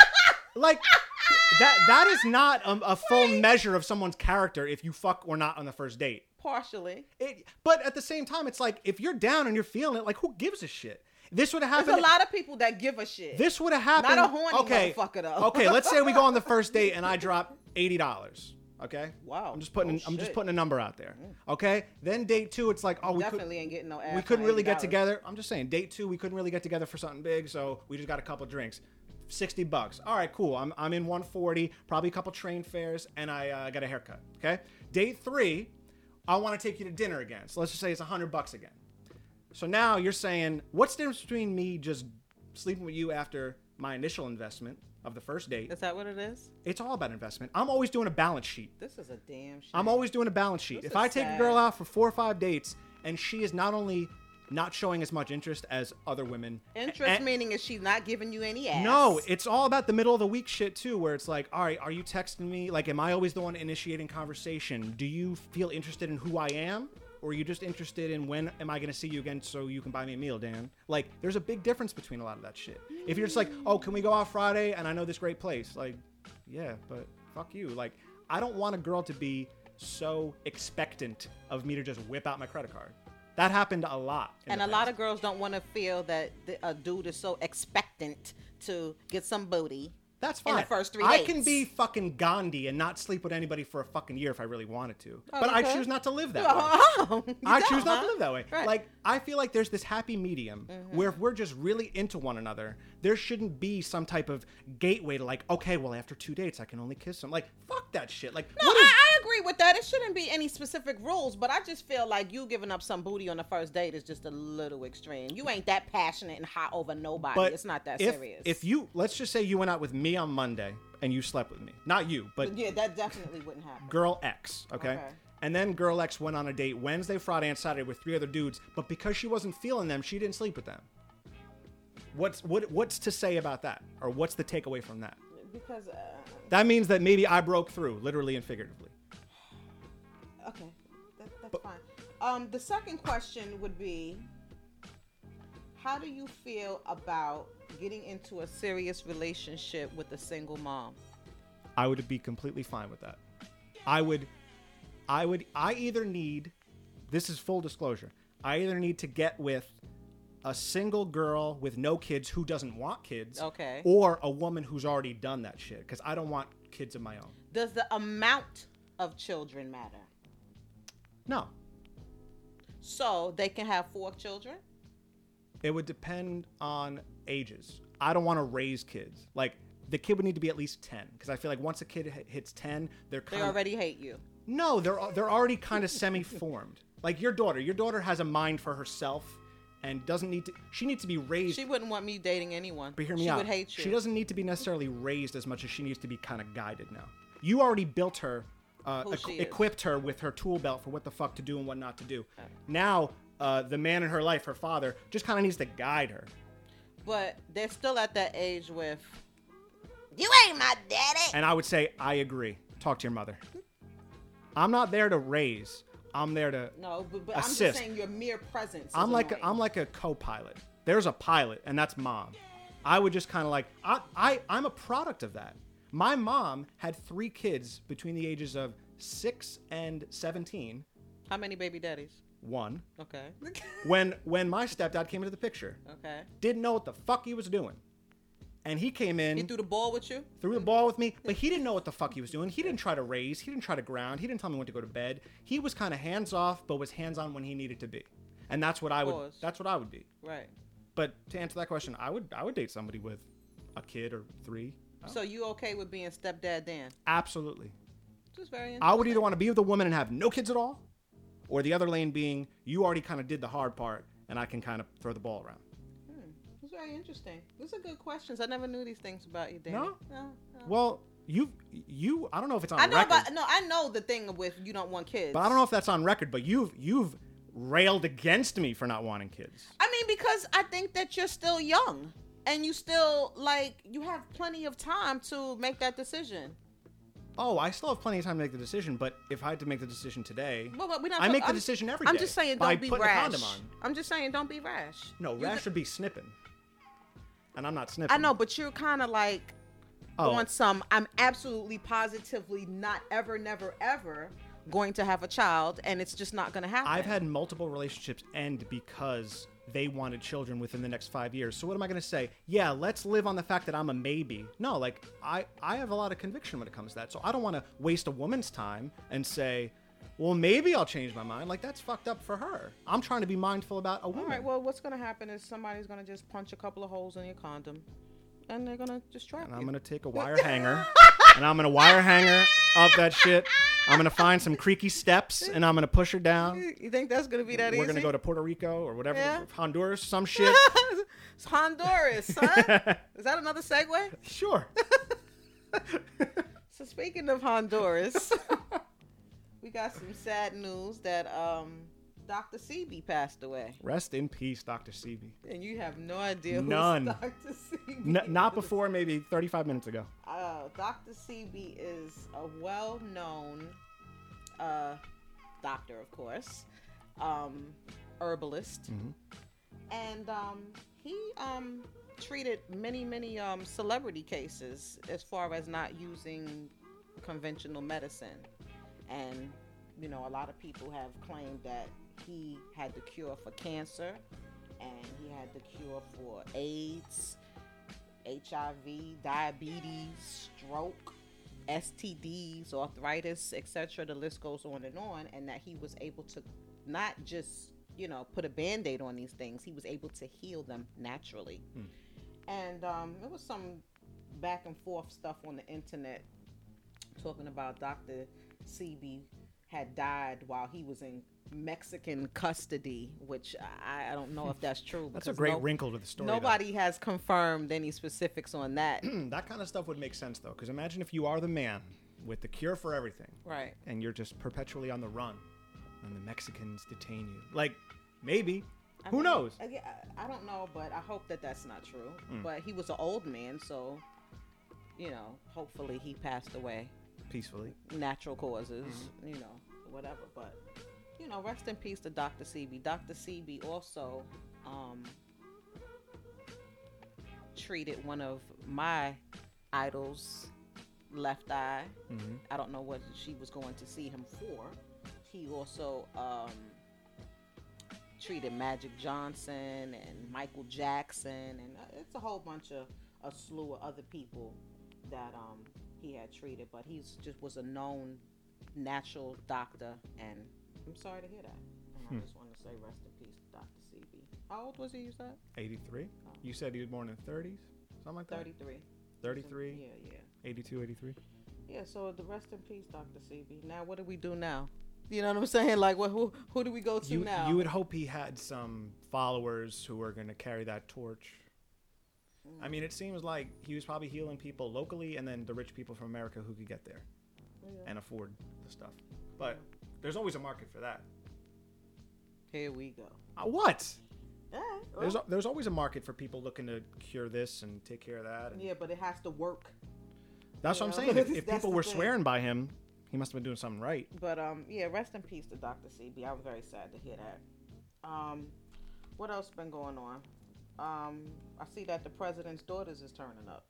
Like, that that is not a, a full measure of someone's character if you fuck or not on the first date. Partially. It, but at the same time, it's like, if you're down and you're feeling it, like, who gives a shit? This would have happened... There's a lot of people that give a shit. This would have happened... Not a horny okay, motherfucker, though. Okay, let's say we go on the first date and I drop eighty dollars. Okay? Wow. I'm just putting Oh, I'm just shit. putting a number out there. Okay? Then date two, it's like, oh, we Definitely could, ain't getting no ass. we couldn't for really get eighty dollars. together. I'm just saying, date two, we couldn't really get together for something big, so we just got a couple drinks. sixty bucks. All right, cool. I'm I'm in one forty, probably a couple train fares, and I uh, got a haircut. Okay? Date three, I want to take you to dinner again. So let's just say it's one hundred bucks again. So now you're saying, what's the difference between me just sleeping with you after my initial investment of the first date? Is that what it is? It's all about investment. I'm always doing a balance sheet. This is a damn shit. I'm always doing a balance sheet. This If is I take sad. a girl out for four or five dates and she is not only not showing as much interest as other women. Interest a- meaning is she's not giving you any ass. No, it's all about the middle of the week shit too, where it's like, all right, are you texting me? Like, am I always the one initiating conversation? Do you feel interested in who I am? Or are you just interested in when am I going to see you again so you can buy me a meal, Dan? Like, there's a big difference between a lot of that shit. If you're just like, oh, can we go out Friday and I know this great place? Like, yeah, but fuck you. Like, I don't want a girl to be so expectant of me to just whip out my credit card. That happened a lot. in And the a lot past. of girls don't want to feel that the, a dude is so expectant to get some booty. That's in fine. the first three I dates. can be fucking Gandhi and not sleep with anybody for a fucking year if I really wanted to. Oh, but you I could? choose not to live that way. Oh, you I don't, choose not huh? to live that way. Right. Like, I feel like there's this happy medium Mm-hmm. where if we're just really into one another, there shouldn't be some type of gateway to like, okay, well, after two dates, I can only kiss him. Like, fuck that shit. Like, No, what I, is... I agree with that. It shouldn't be any specific rules, but I just feel like you giving up some booty on the first date is just a little extreme. You ain't that passionate and hot over nobody. But It's not that if, serious. If you, let's just say you went out with me on Monday and you slept with me. Not you, but yeah, that definitely wouldn't happen. girl X, okay? Okay. And then girl X went on a date Wednesday, Friday, and Saturday with three other dudes, but because she wasn't feeling them, she didn't sleep with them. What's what what's to say about that? Or what's the takeaway from that? Because, uh, That means that maybe I broke through, literally and figuratively. okay, that, that's fine. Um, the second question would be, how do you feel about getting into a serious relationship with a single mom? I would be completely fine with that. I would I would I either need, this is full disclosure, I either need to get with a single girl with no kids who doesn't want kids. Okay. Or a woman who's already done that shit. Because I don't want kids of my own. Does the amount of children matter? No. So they can have four children? It would depend on ages. I don't want to raise kids. Like, the kid would need to be at least ten. Because I feel like once a kid h- hits ten, they're kind They of... already hate you. No, they're they're already kind of semi-formed. Like your daughter. Your daughter has a mind for herself and doesn't need to... She needs to be raised... She wouldn't want me dating anyone. But hear me she out. She would hate you. She doesn't need to be necessarily raised as much as she needs to be kind of guided now. You already built her, uh, Who equ- she is. equipped her with her tool belt for what the fuck to do and what not to do. Now, uh, the man in her life, her father, just kind of needs to guide her. But they're still at that age with, you ain't my daddy. And I would say, I agree. Talk to your mother. I'm not there to raise. I'm there to No, but, but I'm just assist. saying your mere presence is I'm like annoying. a, I'm like a co-pilot. There's a pilot, and that's mom. I would just kind of like I, I I'm a product of that. My mom had three kids between the ages of six and seventeen. How many baby daddies? One. Okay. When when my stepdad came into the picture, Okay. didn't know what the fuck he was doing, and he came in. He threw the ball with you? Threw the ball with me, but he didn't know what the fuck he was doing. He didn't try to raise. He didn't try to ground. He didn't tell me when to go to bed. He was kind of hands off, but was hands on when he needed to be, and that's what I would. Pause. That's what I would be. Right. But to answer that question, I would I would date somebody with a kid or three. So you okay with being stepdad Dan? Absolutely. Just very interesting. I would either want to be with a woman and have no kids at all, or the other lane being you already kind of did the hard part, and I can kind of throw the ball around. Hmm. It's very interesting. These are good questions. I never knew these things about you, Dan. No? No. no. Well, you you I don't know if it's on I know record, about no. I know the thing with you don't want kids. but I don't know if that's on record. But you've you've railed against me for not wanting kids. I mean, because I think that you're still young and you still like you have plenty of time to make that decision. Oh, I still have plenty of time to make the decision, but if I had to make the decision today, Well, but we're not I talk- make the I'm- decision every I'm day just saying, by don't be putting a rash. condom on. I'm just saying, don't be rash. No, You rash th- would be snipping, and I'm not snipping. I know, but you're kind of like Oh. on some. I'm absolutely positively not ever, never, ever going to have a child, and it's just not going to happen. I've had multiple relationships end because they wanted children within the next five years. So what am I going to say? Yeah, let's live on the fact that I'm a maybe. No, like I, I have a lot of conviction when it comes to that. So I don't want to waste a woman's time and say, well, maybe I'll change my mind. Like that's fucked up for her. I'm trying to be mindful about a woman. All right. Well, what's going to happen is somebody's going to just punch a couple of holes in your condom, and they're going to just trap and you. I'm going to take a wire hanger and I'm going to wire hanger up that shit. I'm going to find some creaky steps and I'm going to push her down. You think that's going to be that We're easy? going to go to Puerto Rico or whatever, Yeah. Honduras, some shit. It's Honduras, son. Is that another segue? Sure. So speaking of Honduras, we got some sad news that um, Doctor Sebi passed away, Rest in peace, Doctor Sebi. and you have no idea who None. Doctor Sebi N- is. not before maybe thirty-five minutes ago. Uh, Doctor Sebi is a well-known uh, doctor, of course, um, herbalist, Mhm. and um, he um, treated many, many um, celebrity cases as far as not using conventional medicine. And, you know, a lot of people have claimed that he had the cure for cancer, and he had the cure for AIDS, H I V, diabetes, stroke, S T Ds, arthritis, et cetera. The list goes on and on, and that he was able to not just, you know, put a Band-Aid on these things. He was able to heal them naturally. Hmm. And um, there was some back and forth stuff on the internet talking about Doctor Sebi had died while he was in Mexican custody, which I, I don't know if that's true. That's a because great no- wrinkle to the story. though. Nobody has confirmed any specifics on that. That kind of stuff would make sense though, because imagine if you are the man with the cure for everything, Right. and you're just perpetually on the run, and the Mexicans detain you. Like, maybe. I Who mean, knows? I, I- I don't know, but I hope that that's not true. Mm. But he was an old man, so, you know, hopefully he passed away. Peacefully. Natural causes, Mm-hmm. you know, whatever. But, you know, rest in peace to Doctor Sebi. Doctor Sebi also um, treated one of my idols' left eye. Mm-hmm. I don't know what she was going to see him for. He also um, treated Magic Johnson and Michael Jackson, and uh, it's a whole bunch of a slew of other people that um he had treated. But he's just was a known natural doctor, and I'm sorry to hear that. And Hmm. I just want to say rest in peace to Doctor C B. How old was he? You said eighty-three. Oh. You said he was born in thirties, something like that. thirty-three. thirty-three. Yeah, yeah. eighty-two, eighty-three. Yeah, so the rest in peace, Doctor C B. Now, what do we do now? You know what I'm saying? Like, what? Who? Who do we go to You now? you would hope he had some followers who were going to carry that torch. Mm. I mean, it seems like he was probably healing people locally, and then the rich people from America who could get there Yeah. and afford the stuff. But there's always a market for that. Here we go. Uh, what? Yeah. There's there's always a market for people looking to cure this and take care of that. And Yeah, but it has to work. that's you what I'm know? saying. If, if That's people the were thing. swearing by him, he must have been doing something right. But um, yeah, rest in peace to Doctor C B. I'm very sad to hear that. Um, what else been going on? Um, I see that the president's daughters is turning up.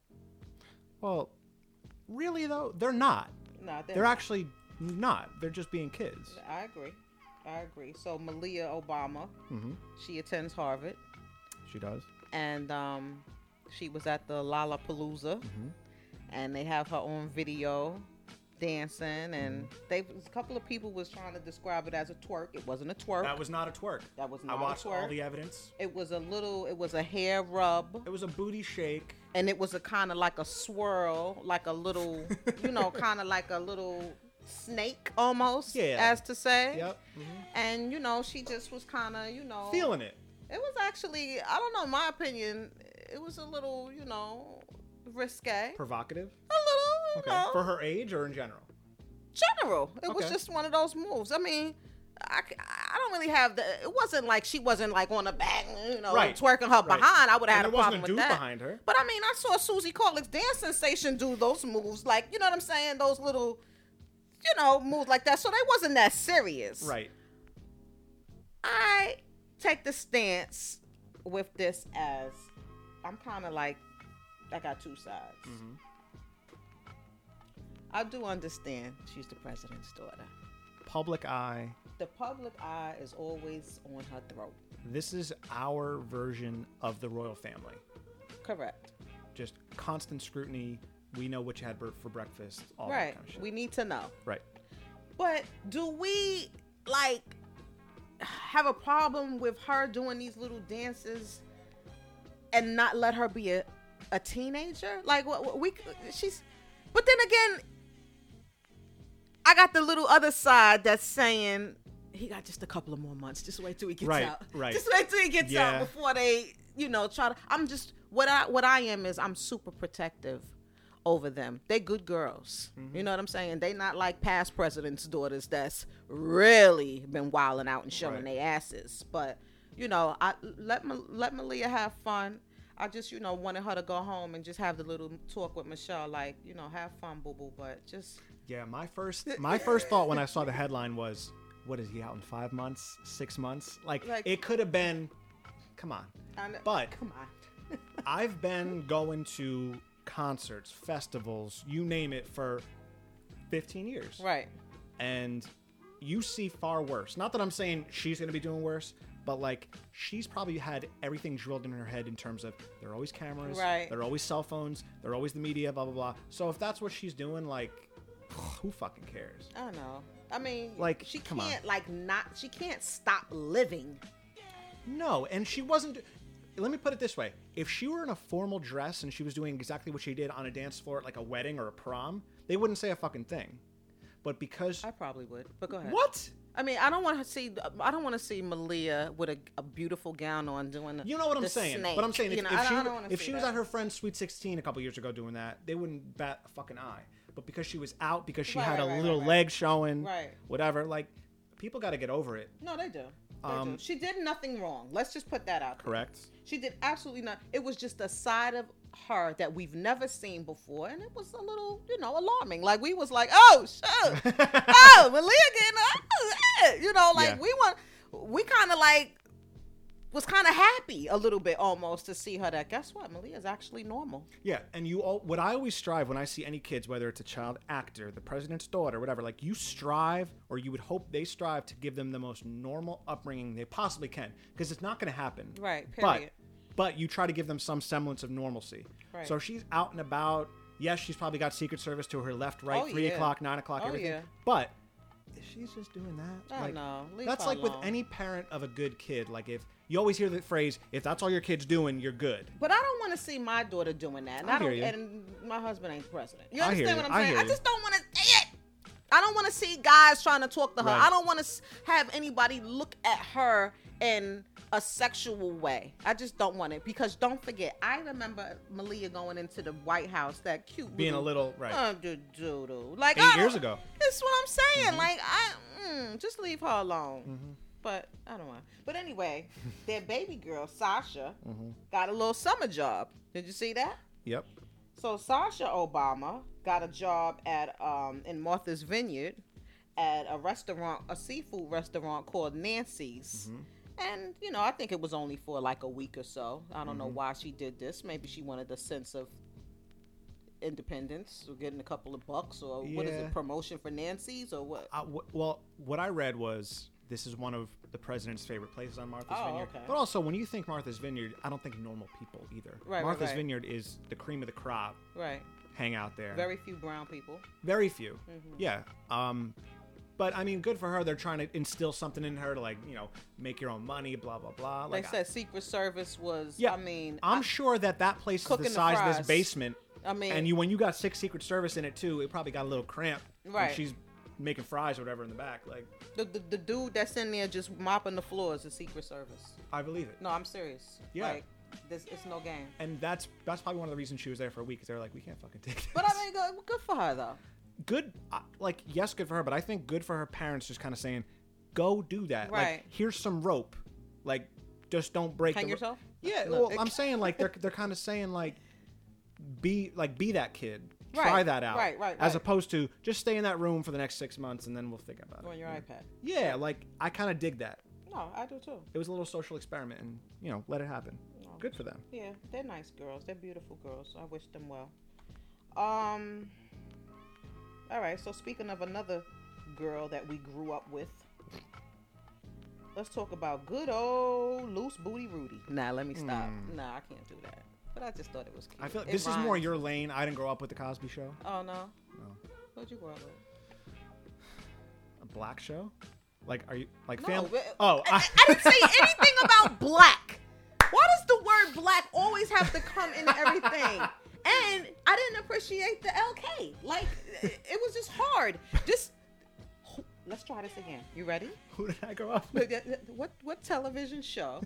Well, really though, they're not. No, they're, They're actually not. They're just being kids. I agree. I agree. So Malia Obama, hmm she attends Harvard, She does. and um, she was at the Lollapalooza, hmm and they have her own video dancing, and they a couple of people was trying to describe it as a twerk. It wasn't a twerk. That was not a twerk. That was I not watched a twerk. all the evidence. It was a little. It was a hair rub. It was a booty shake. And it was a kind of like a swirl, like a little, you know, kind of like a little snake almost, Yeah. as to say. Yep. hmm And, you know, she just was kind of, you know. Feeling it. It was actually, I don't know, my opinion, it was a little, you know, risque. Provocative. A little, you Okay. know, For her age or in general? general. It was Okay. just one of those moves. I mean, I, I don't really have the, it wasn't like she wasn't like on the back, you know, Right. twerking her Right. behind. I would have And had a there wasn't problem a with dude that. behind her. But I mean, I saw Susie Collick's Dance Sensation do those moves, like, you know what I'm saying? Those little, you know, moves like that. So they wasn't that serious. Right. I take the stance with this as I'm kind of like, I got two sides. hmm I do understand she's the president's daughter. Public eye. The public eye is always on her throat. This is our version of the royal family. Correct. Just constant scrutiny. We know what you had for for breakfast. All Right. that kind of shit. We need to know. Right. But do we like have a problem with her doing these little dances and not let her be a, a teenager? Like what, what we she's but then again I got the little other side that's saying he got just a couple of more months. Just wait till he gets Right, out. right. Just wait till he gets Yeah. out before they, you know, try to I'm just what I what I am is I'm super protective over them. They're good girls. Mm-hmm. You know what I'm saying? They not like past presidents' daughters that's really been wilding out and showing Right. their asses. But, you know, I let Ma- let Malia have fun. I just, you know, wanted her to go home and just have the little talk with Michelle, like, you know, have fun, boo boo. But just Yeah. My first my first thought when I saw the headline was, what is he out in five months, six months? Like, Like- it could have been. Come on. I know, But- come on. I've been going to concerts, festivals, you name it, for fifteen years. Right. And you see far worse. Not that I'm saying she's going to be doing worse, but like she's probably had everything drilled in her head in terms of there are always cameras, Right. there are always cell phones, there are always the media, blah, blah, blah. So if that's what she's doing, like, who fucking cares? I know. I mean, Like, she come on. can't like not. She can't stop living. No, and she wasn't. Let me put it this way: if she were in a formal dress and she was doing exactly what she did on a dance floor at like a wedding or a prom, they wouldn't say a fucking thing. But because I probably would. But go ahead. what? I mean, I don't want to see. I don't want to see Malia with a, a beautiful gown on doing. The, You know what I'm the saying? Snake. But I'm saying if, You know, if I she, don't- I don't wanna if see she was that. at her friend's Sweet sixteen a couple years ago doing that, they wouldn't bat a fucking eye. But because she was out, because she Right, had a right, right, little right. leg showing, Right. whatever, like people got to get over it. No, they do. They Um, do. She did nothing wrong. Let's just put that out there. Correct. She did absolutely not. It was just a side of her that we've never seen before, and it was a little, you know, alarming. Like we was like, oh shit, oh Malia getting, oh, eh. you know, like Yeah. we want, we kind of like was kind of happy a little bit almost to see her that, guess what, Malia's actually normal. Yeah, and you all, what I always strive when I see any kids, whether it's a child actor, the president's daughter, whatever, like you strive, or you would hope they strive to give them the most normal upbringing they possibly can, because it's not going to happen. Right, period. But, but you try to give them some semblance of normalcy. Right. So if she's out and about, yes, she's probably got Secret Service to her left, right, Oh, three yeah. o'clock, nine o'clock, Oh, everything. yeah. But if she's just doing that, Oh, like, no. Leave that's her like with alone. any parent of a good kid. Like if you always hear the phrase, if that's all your kid's doing, you're good. But I don't want to see my daughter doing that. And I I, don't, hear you. and my husband ain't president. You I hear understand you. what I'm I saying? hear I, you. just don't want to say it. I don't want to see guys trying to talk to her. Right. I don't want to have anybody look at her in a sexual way. I just don't want it, because don't forget, I remember Malia going into the White House, that cute Being a little, right. Uh, do, do, do. Like, Eight I don't- years ago. That's what I'm saying. Mm-hmm. Like, I mm, just leave her alone. Mm-hmm. But I don't want. But anyway, their baby girl Sasha Mm-hmm. got a little summer job. Did you see that? Yep. So Sasha Obama got a job at um in Martha's Vineyard at a restaurant, a seafood restaurant called Nancy's. Mm-hmm. And, you know, I think it was only for like a week or so. I don't know Mm-hmm. why she did this. Maybe she wanted a sense of independence or getting a couple of bucks, or what is Yeah. it, promotion for Nancy's or what? Uh, w- well, what I read was this is one of the president's favorite places on Martha's Oh, Vineyard. okay. But also, when you think Martha's Vineyard, I don't think normal people either. Right, right, Martha's right. Vineyard is the cream of the crop. Right. Hang out there. Very few brown people. Very few. Mhm. Yeah. Um, but I mean, good for her. They're trying to instill something in her to, like, you know, make your own money, blah blah blah. They Like, said Secret Service was, Yeah, I mean, I'm I, sure that that place is Cooking the the size of fries. this basement, I mean, and you when you got six Secret Service in it too, it probably got a little cramped. when Right. she's making fries or whatever in the back. Like, the, the, the dude that's in there just mopping the floors is Secret Service. I believe it. No, I'm serious. Yeah. Like, this, it's no game. And that's that's probably one of the reasons she was there for a week, because they were like, we can't fucking take this. But I mean, good, good for her, though. good, uh, like, yes, good for her, but I think good for her parents just kind of saying, go do that. Right. Like, here's some rope. Like, just don't break Hang the ro- yourself? Yeah, No. well, I'm saying, like, they're they're kind of saying, like, be like be that kid. Try Right, that out. right, right, As right. opposed to just stay in that room for the next six months and then we'll think about On it. your Yeah. iPad. Yeah, like, I kind of dig that. No, I do too. It was a little social experiment, and, you know, let it happen. No. Good for them. Yeah, they're nice girls. They're beautiful girls. I wish them well. Um. All right. So speaking of another girl that we grew up with, let's talk about good old loose booty Rudy. Nah, let me stop. Mm. Nah, I can't do that. But I just thought it was cute. I feel like It this is more rhymes. your lane. I didn't grow up with the Cosby Show. Oh no. No. What'd you grow up with? A black show? Like, are you like No, family? but- Oh, I, I didn't say anything about black. Why does the word black always have to come in everything? And I didn't appreciate the L K. Like, it, it was just hard. Just, let's try this again. You ready? who did I grow up with? What what television show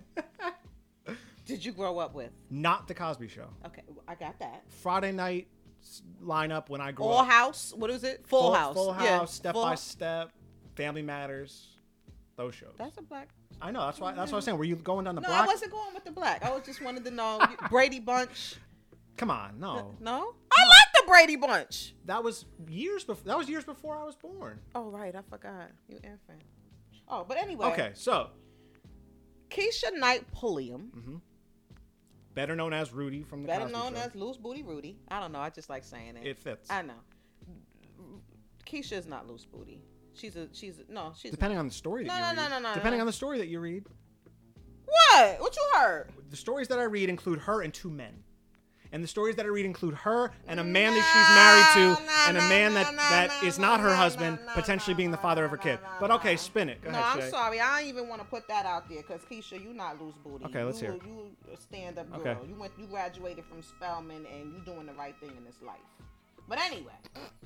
did you grow up with? Not the Cosby Show. Okay, I got that. Friday night s- lineup when I grew All up. House. What is it? Full, House. Full House. Yeah, Step Full- by Step. Family Matters. Those shows. That's a black. I know. That's why. That's what I was saying. Were you going down the No, block? I wasn't going with the black. I was just wanted to know Brady Bunch. Come on, no. No, I like the Brady Bunch. That was years before. That was years before I was born. Oh right, I forgot. You infant. Oh, but anyway. Okay, so Keisha Knight Pulliam, better known as Rudy from the better Cosby known Show. as Loose Booty Rudy. I don't know. I just like saying it. It fits. I know. Keisha is not loose booty. She's a. She's a, no. She's Depending on the story that No, you no, read. no, no, no, Depending no. on the story that you read. What? What you heard? The stories that I read include her and two men. And the stories that I read include her and a man that she's married to, No, and a no, man no, that, no, that no, is no, not her no, husband, no, no, potentially no, being the no, father no, of her no, kid. no, But no. okay, spin it. Go No, ahead, I'm Shay. sorry. I don't even want to put that out there because Keisha, you not loose booty. Okay, let's you, hear it. You a stand-up girl. Okay. You went. You graduated from Spelman, and you doing the right thing in this life. But anyway,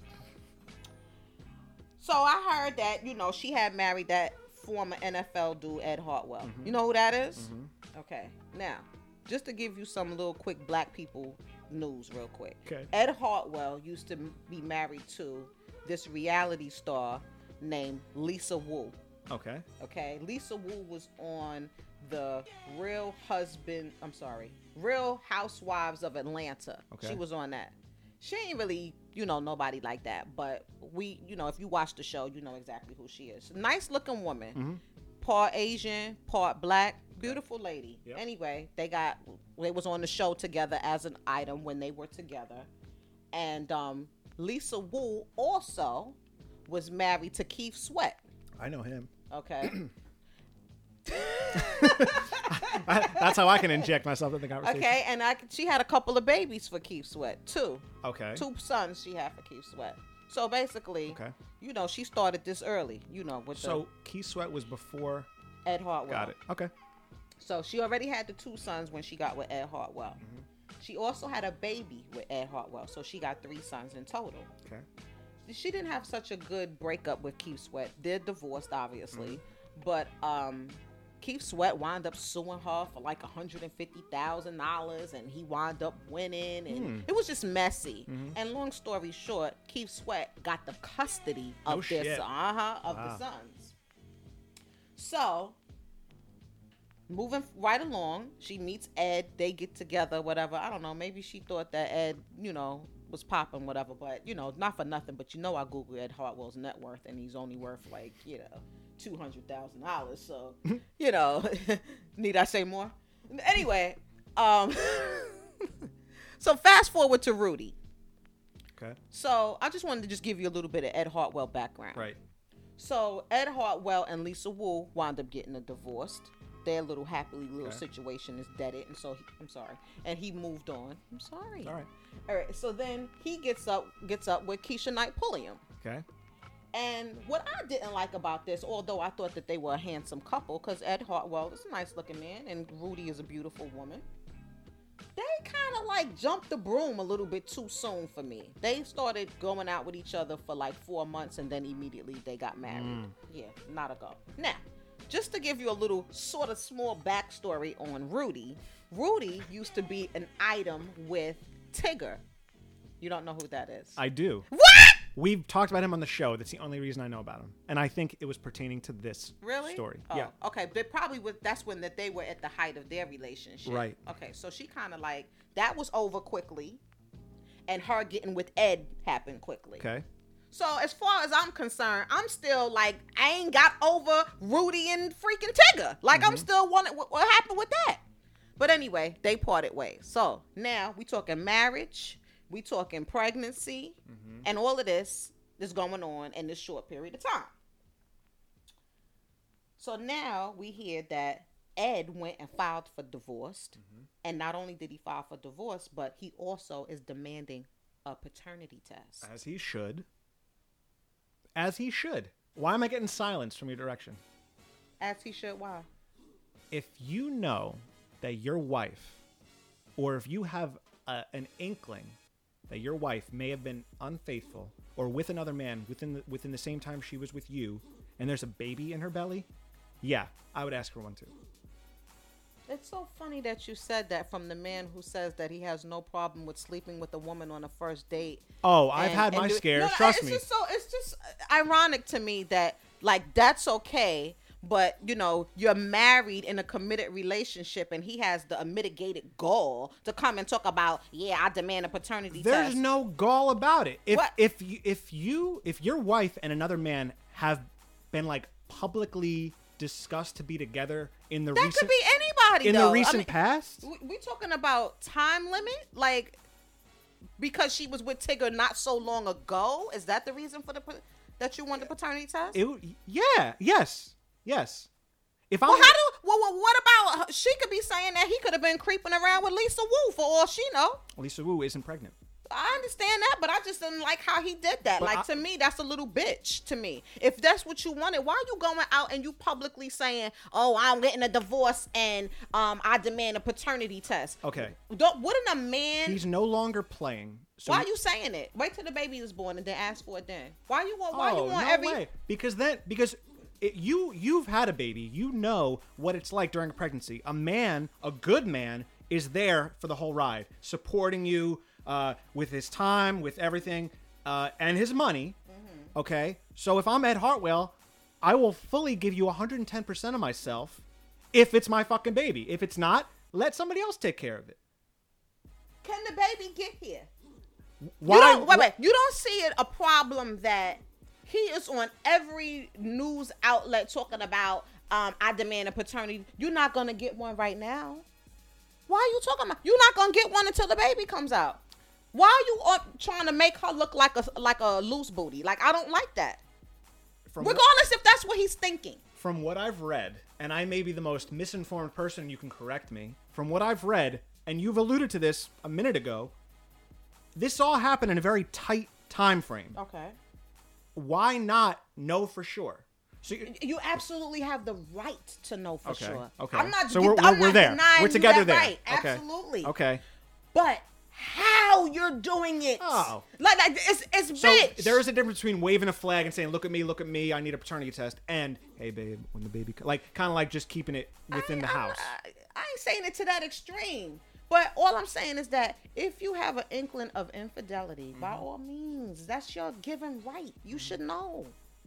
so I heard that you know she had married that former N F L dude Ed Hartwell. Mhm. You know who that is? Mhm. Okay. Now, just to give you some little quick black people news, real quick. Okay. Ed Hartwell used to be married to this reality star named Lisa Wu. Okay. Okay, Lisa Wu was on the Real Husband. I'm sorry, Real Housewives of Atlanta. Okay. She was on that. She ain't really, you know, nobody like that. But we, you know, if you watch the show, you know exactly who she is. Nice looking woman, Mhm. part Asian, part black. Beautiful lady. Yep. Anyway, they got they was on the show together as an item when they were together, and um, Lisa Wu also was married to Keith Sweat. I know him. Okay. I, that's how I can inject myself in the conversation. Okay, and I she had a couple of babies for Keith Sweat. Two. Okay. Two sons she had for Keith Sweat. So basically, Okay. you know, she started this early. You know, with So Keith Sweat was before. the Ed Hartwell. Got it. Okay. So she already had the two sons when she got with Ed Hartwell. Mm-hmm. She also had a baby with Ed Hartwell, so she got three sons in total. Okay. She didn't have such a good breakup with Keith Sweat. They're divorced, obviously, Mm-hmm. but um, Keith Sweat wound up suing her for like one hundred fifty thousand dollars, and he wound up winning, and Mm. it was just messy. Mhm. And long story short, Keith Sweat got the custody of No their shit. son, uh-huh, of Wow. the sons. So, moving right along, she meets Ed. They get together, whatever. I don't know. Maybe she thought that Ed, you know, was popping, whatever. But, you know, not for nothing. But, you know, I Googled Ed Hartwell's net worth, and he's only worth, like, you know, two hundred thousand dollars. So, you know, need I say more? Anyway, um, so fast forward to Rudy. Okay. So I just wanted to just give you a little bit of Ed Hartwell background. Right. So Ed Hartwell and Lisa Wu wound up getting a divorced. Their little happily little Okay. situation is deaded, and so he, I'm sorry, and he moved on. I'm sorry. All right. All right. So then he gets up, gets up with Keisha Knight Pulliam. Okay. And what I didn't like about this, although I thought that they were a handsome couple, because Ed Hartwell is a nice looking man and Rudy is a beautiful woman, they kind of like jumped the broom a little bit too soon for me. They started going out with each other for like four months and then immediately they got married. Mm. Yeah, not a go. Now, just to give you a little sort of small backstory on Rudy, Rudy used to be an item with Tigger. You don't know who that is? I do. What? We've talked about him on the show. That's the only reason I know about him, and I think it was pertaining to this Really? story. Oh, Yeah. okay. But probably with that's when that they were at the height of their relationship. Right. Okay. So she kind of like that was over quickly, and her getting with Ed happened quickly. Okay. So as far as I'm concerned, I'm still like I ain't got over Rudy and freaking Tigger. Like I'm still wondering what, what happened with that. But anyway, they parted ways. So now we talking marriage, we talking pregnancy, and all of this is going on in this short period of time. So now we hear that Ed went and filed for divorce, and not only did he file for divorce, but he also is demanding a paternity test. As he should. As he should. Why am I getting silence from your direction? As he should. Why? If you know that your wife, or if you have a, an inkling that your wife may have been unfaithful or with another man within the, within the same time she was with you, and there's a baby in her belly, yeah, I would ask for one too. It's so funny that you said that from the man who says that he has no problem with sleeping with a woman on a first date. Oh, I've and- had and my do- scares. No, no, Trust it's me. Just so it's just ironic to me that like that's okay, but you know you're married in a committed relationship, and he has the mitigated gall to come and talk about. Yeah, I demand a paternity There's test. no gall about it. If What? if you, if you if your wife and another man have been like publicly discussed to be together in the that recent could be anybody in though. the recent I mean, past, we, we talking about time limit, like because she was with Tigger not so long ago. Is that the reason for the pa- that you want the paternity test? it would- yeah, yes, yes. If I'm Well, how do? Well, well, what about? her- She could be saying that he could have been creeping around with Lisa Wu for all she know. Lisa Wu isn't pregnant. I understand that, but I just didn't like how he did that. But like I- to me, that's a little bitch to me. If that's what you wanted, why are you going out and you publicly saying, "Oh, I'm getting a divorce and um, I demand a paternity test"? Okay, Don't, wouldn't a man? he's no longer playing. So why are you saying it? Wait till the baby is born and then ask for it. Then why you want? Why oh, you want no every? way. Because then because it, you you've had a baby, you know what it's like during a pregnancy. A man, a good man, is there for the whole ride, supporting you uh, with his time, with everything, uh, and his money. Mm-hmm. Okay, so if I'm Ed Hartwell, I will fully give you one hundred ten percent of myself if it's my fucking baby. If it's not, let somebody else take care of it. Can the baby get here? Why? You don't, wait, wh- wait. You don't see it a problem that he is on every news outlet talking about um, I demand a paternity. You're not gonna get one right now. Why are you talking about? You're not gonna get one until the baby comes out. Why are you uh, trying to make her look like a like a loose booty? Like, I don't like that. From Regardless what, if that's what he's thinking. From what I've read, and I may be the most misinformed person, you can correct me. From what I've read, and you've alluded to this a minute ago, this all happened in a very tight time frame. Okay. Why not know for sure? So you, you absolutely have the right to know for okay, sure. Okay. I'm not. So we're, I'm we're, we're not there. We're together there. Right. Okay. Absolutely. Okay. But how you're doing it? Oh. Like, like it's it's so bitch. There is a difference between waving a flag and saying, "Look at me, look at me. I need a paternity test," and "Hey, babe, when the baby," co-, like kind of like just keeping it within I, the house. I, I ain't saying it to that extreme. But all I'm saying is that if you have an inkling of infidelity, mm-hmm. by all means, that's your given right. You mm-hmm. should know.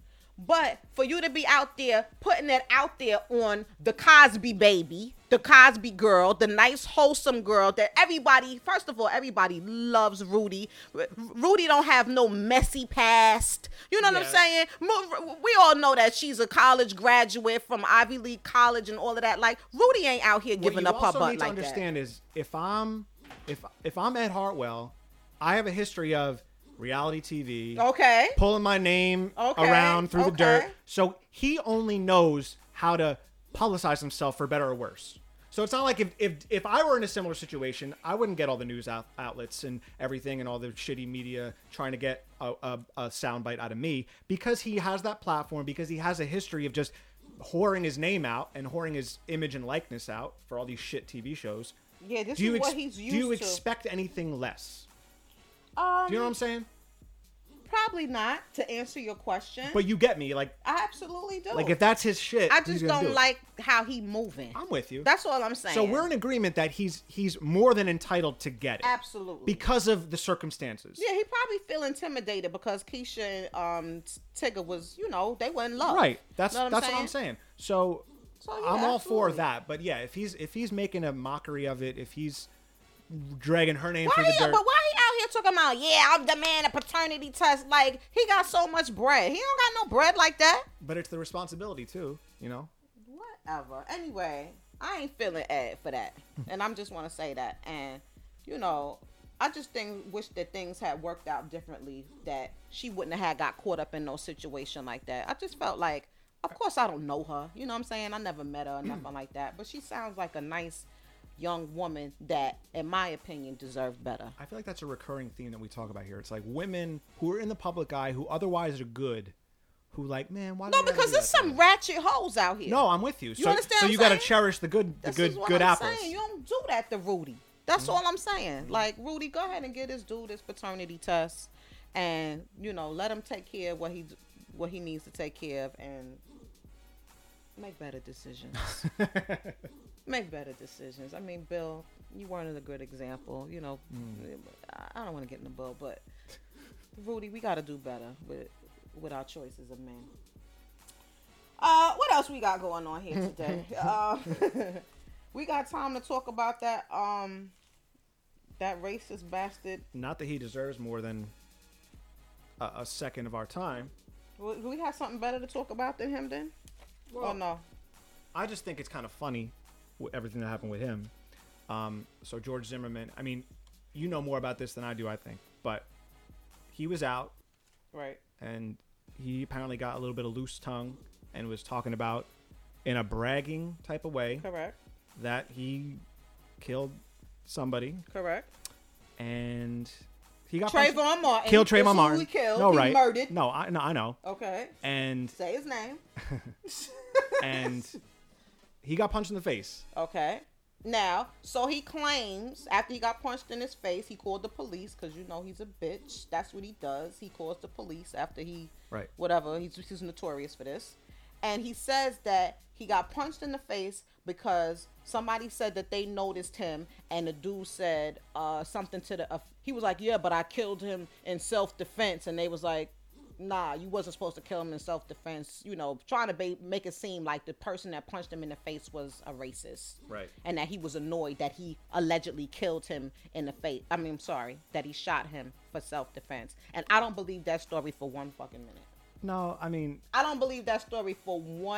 But for you to be out there putting it out there on the Cosby baby, the Cosby girl, the nice wholesome girl that everybody, first of all, everybody loves Rudy. Rudy don't have no messy past. You know what yeah. I'm saying? We all know that she's a college graduate from Ivy League college and all of that. Like, Rudy ain't out here giving up her butt like that. What you also need to understand is if I'm if if I'm Ed Hartwell, I have a history of reality T V. Okay. Pulling my name okay. around through okay. the dirt. So he only knows how to publicize himself for better or worse. So it's not like if if, if I were in a similar situation, I wouldn't get all the news out, outlets and everything and all the shitty media trying to get a, a, a soundbite out of me, because he has that platform, because he has a history of just whoring his name out and whoring his image and likeness out for all these shit T V shows. Yeah, this do you is ex- what he's used Do you to. expect anything less? Um, do you know what I'm saying? Probably not, to answer your question. But you get me, like I absolutely do. Like if that's his shit, I just don't do like how he moving. I'm with you. That's all I'm saying. So we're in agreement that he's he's more than entitled to get it. Absolutely. Because of the circumstances. Yeah, he probably feel intimidated because Keisha and um, Tigger was, you know, they were in love. Right. That's know what that's I'm what I'm saying. So, so yeah, I'm all absolutely. for that. But yeah, if he's if he's making a mockery of it, if he's dragging her name why through the he, dirt. But why he out here talking about, yeah, I'm demanding a paternity test? Like, he got so much bread. He don't got no bread like that. But it's the responsibility too, you know? Whatever. Anyway, I ain't feeling Ed for that. And I'm just want to say that. And, you know, I just think, wish that things had worked out differently, that she wouldn't have had got caught up in no situation like that. I just felt like, of course I don't know her. You know what I'm saying? I never met her or nothing like that. But she sounds like a nice young woman that, in my opinion, deserved better. I feel like that's a recurring theme that we talk about here. It's like women who are in the public eye, who otherwise are good, who like, man, why? No, because there's some ratchet hoes out here. No, I'm with you. You so, understand? So what you I'm got to saying? cherish the good, the this good, is what good I'm apples. Saying. You don't do that to Rudy. That's mm-hmm. all I'm saying. Like, Rudy, go ahead and get his dude his paternity test, and you know, let him take care of what he what he needs to take care of, and make better decisions. Make better decisions. I mean, Bill, you weren't a good example. You know, mm. I don't want to get in the bill, but Rudy, we got to do better with with our choices of men. Uh, what else we got going on here today? uh, we got time to talk about that um that racist bastard. Not that he deserves more than a, a second of our time. Do we have something better to talk about than him then? Well, oh no. I just think it's kind of funny, everything that happened with him. Um, so George Zimmerman, I mean, you know more about this than I do, I think, but he was out, right? And he apparently got a little bit of loose tongue and was talking about, in a bragging type of way, correct, that he killed somebody, correct, and he got Trayvon Martin, killed Trayvon Martin. He killed, no, he right? Murdered. No, I no, I know. Okay, and say his name. And he got punched in the face. Okay. Now, so he claims after he got punched in his face, he called the police because, you know, he's a bitch. That's what he does. He calls the police after he, right, whatever. He's, he's notorious for this. And he says that he got punched in the face because somebody said that they noticed him, and the dude said uh, something to the, uh, he was like, yeah, but I killed him in self-defense. And they was like, nah, you wasn't supposed to kill him in self-defense, you know, trying to ba- make it seem like the person that punched him in the face was a racist. Right. And that he was annoyed that he allegedly killed him in the face. I mean, I'm sorry, that he shot him for self-defense. And I don't believe that story for one fucking minute. No, I mean... I don't believe that story for one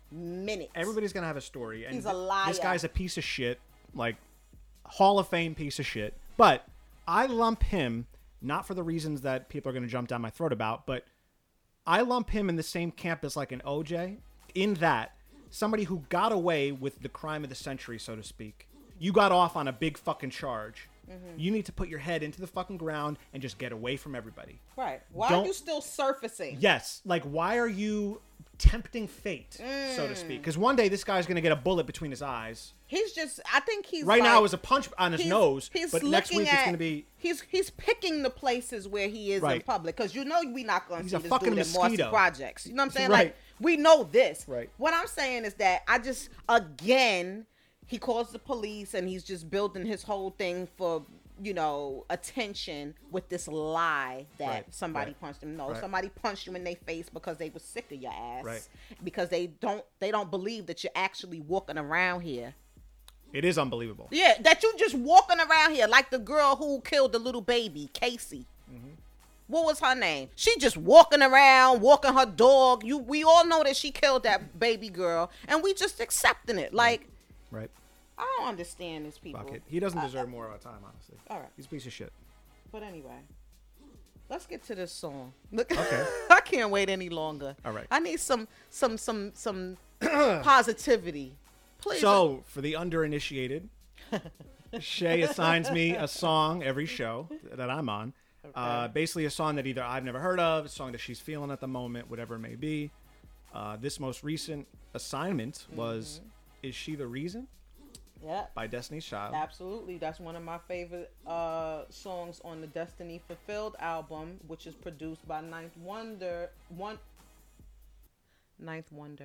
minute. Everybody's gonna have a story, and He's a liar. This guy's a piece of shit, like Hall of Fame piece of shit. But I lump him not for the reasons that people are gonna jump down my throat about, but I lump him in the same camp as like an O J, in that somebody who got away with the crime of the century, so to speak. You got off on a big fucking charge. Mm-hmm. You need to put your head into the fucking ground and just get away from everybody. Right. Why Don't, are you still surfacing? Yes. Like, why are you tempting fate, mm. so to speak? Because one day this guy's going to get a bullet between his eyes. He's just, I think he's Right like, now it was a punch on his he's, nose, he's but next week at, it's going to be... He's he's picking the places where he is right. in public. Because you know we're not going to see a this fucking dude in Marcy mosquito. Projects. You know what I'm saying? Right. Like, we know this. Right. What I'm saying is that I just, again, he calls the police and he's just building his whole thing for... you know, attention with this lie that right, somebody right, punched him. No, right. somebody punched you in their face because they were sick of your ass. Right. Because they don't they don't believe that you're actually walking around here. It is unbelievable. Yeah, that you just walking around here like the girl who killed the little baby, Casey. Mm-hmm. What was her name? She just walking around, walking her dog. You, we all know that she killed that baby girl, and we just accepting it. Like, right. I don't understand these people. Fuck it. He doesn't deserve uh, more of our time, honestly. All right. He's a piece of shit. But anyway, let's get to this song. Look, okay. I can't wait any longer. All right. I need some some some some positivity. Please. So, for the underinitiated, Shay assigns me a song every show that I'm on. Okay. Uh, basically a song that either I've never heard of, a song that she's feeling at the moment, whatever it may be. Uh, this most recent assignment was mm-hmm. Is She the Reason? Yeah. By Destiny's Child. Absolutely. That's one of my favorite uh, songs on the Destiny Fulfilled album, which is produced by Ninth Wonder. One Ninth Wonder.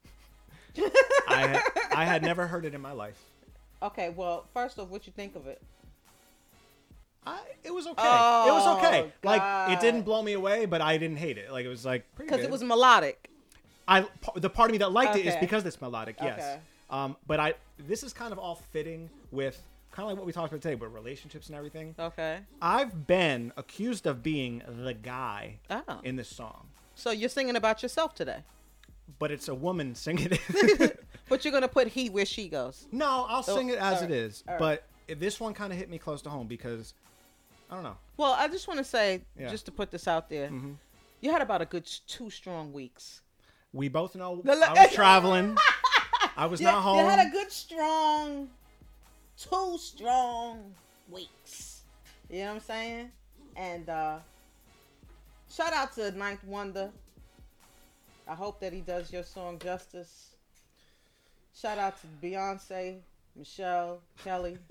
I I had never heard it in my life. Okay, well, first off, what you think of it? I, it was okay. Oh, it was okay. God. Like, it didn't blow me away, but I didn't hate it. Like, it was like pretty good. Because it was melodic. I the part of me that liked okay. it is because it's melodic. Yes. Okay. Um, but I this is kind of all fitting with kind of like what we talked about today, with relationships and everything. Okay. I've been accused of being the guy oh. in this song. So you're singing about yourself today. But it's a woman singing it. But you're going to put he where she goes. No, I'll so, sing it as right, it is. right. But this one kind of hit me close to home because, I don't know. Well, I just want to say, yeah. just to put this out there, mm-hmm. you had about a good two strong weeks. We both know I was traveling. I was you, not home. You had a good strong, two strong weeks. You know what I'm saying? And uh, shout out to Ninth Wonder. I hope that he does your song justice. Shout out to Beyonce, Michelle, Kelly.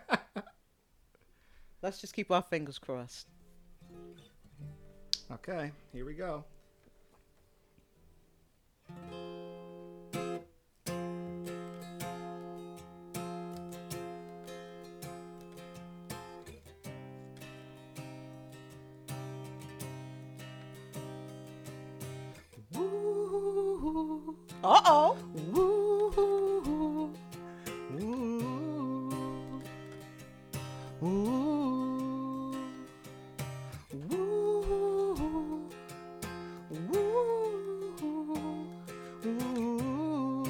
Let's just keep our fingers crossed. Okay, here we go. Uh-oh. Ooh, ooh, ooh, ooh, ooh.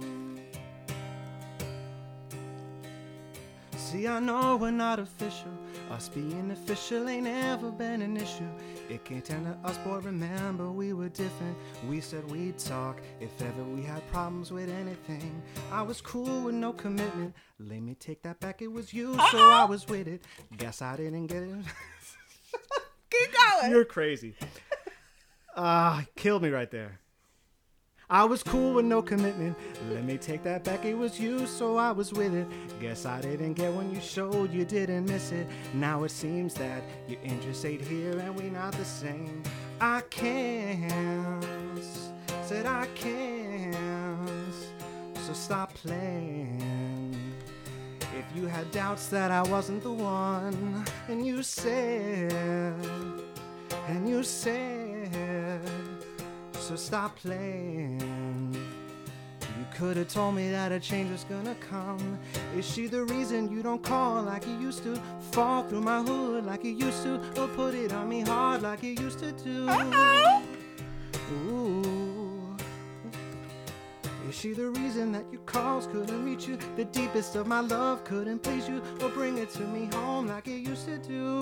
See, I know we're not official. Us being official ain't ever been an issue. It can't turn to us, boy, remember we were different. We said we'd talk if ever we had problems with anything. I was cool with no commitment. Let me take that back, it was you, so I was with it. Guess I didn't get it. Keep going. You're crazy. Ah, uh, killed me right there. I was cool with no commitment. Let me take that back, it was you, so I was with it. Guess I didn't get when you showed you didn't miss it. Now it seems that your interests ain't here and we not the same. I can't, said I can't, so stop playing. If you had doubts that I wasn't the one, and you said, and you said, so stop playing. You could have told me that a change was gonna come. Is she the reason you don't call like you used to? Fall through my hood like you used to? Or put it on me hard like you used to do? Uh-oh. Ooh. Is she the reason that your calls couldn't reach you? The deepest of my love couldn't please you or bring it to me home like it used to do.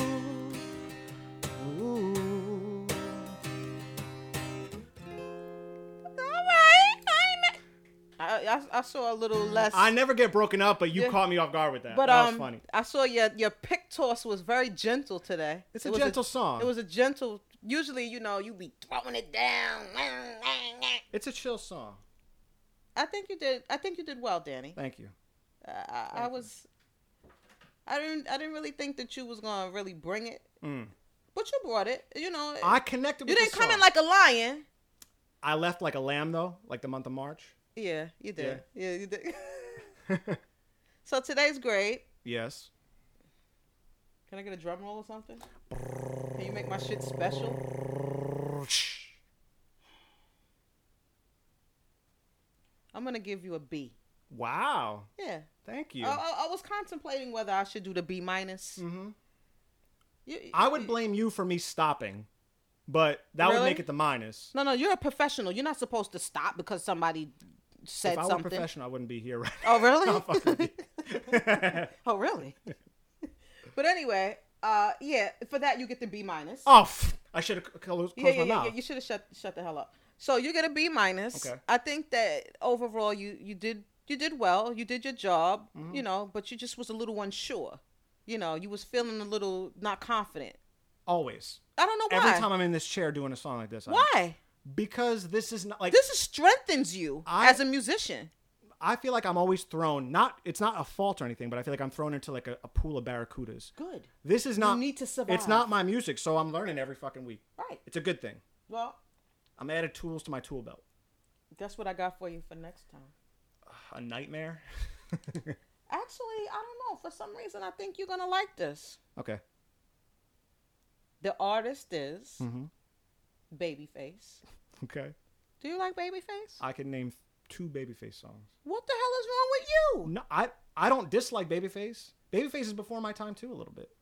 Ooh. I, I, I saw a little less. I never get broken up, but you Yeah. caught me off guard with that. But that um, was funny. I saw your your pick toss was very gentle today. It's It a was gentle song. It was a gentle. Usually, you know, you be throwing it down. It's a chill song. I think you did. I think you did well, Danny. Thank you. Uh, I, I was. I didn't. I didn't really think that you was gonna really bring it, Mm. but you brought it. You know, I connected you with didn't the come song. in like a lion. I left like a lamb, though, like the month of March. Yeah, you did. Yeah, you did. So today's great. Yes. Can I get a drum roll or something? Can you make my shit special? I'm gonna give you a B. Wow. Yeah. Thank you. I, I, I was contemplating whether I should do the B minus. Mm-hmm. You- I would you- blame you for me stopping, but that would Really? make it the minus. No, no, you're a professional. You're not supposed to stop because somebody said If I were something. professional, I wouldn't be here right Oh, really? now. I'm fucking with you. Oh, really? But anyway, uh, yeah, for that you get the B minus. Oh, pff, I should have closed yeah, yeah, my yeah, mouth. yeah. You should have shut shut the hell up. So you get a B minus. Okay. I think that overall you you did you did well. You did your job. Mm-hmm. You know, but you just was a little unsure. You know, you was feeling a little not confident. Always. I don't know why. Every time I'm in this chair doing a song like this. I- Why? Because this is not like This is strengthens you I- as a musician. I feel like I'm always thrown. Not it's not a fault or anything, but I feel like I'm thrown into like a, a pool of barracudas. Good. This is not. need to survive. It's not my music, so I'm learning every fucking week. Right. It's a good thing. Well, I'm added tools to my tool belt. guess what I got for you for next time? A nightmare. Actually, I don't know. For some reason, I think you're gonna like this. Okay. The artist is Mm-hmm. Babyface. Okay. Do you like Babyface? I can name two Babyface songs. What the hell is wrong with you? No, I I don't dislike Babyface. Babyface is before my time too, a little bit.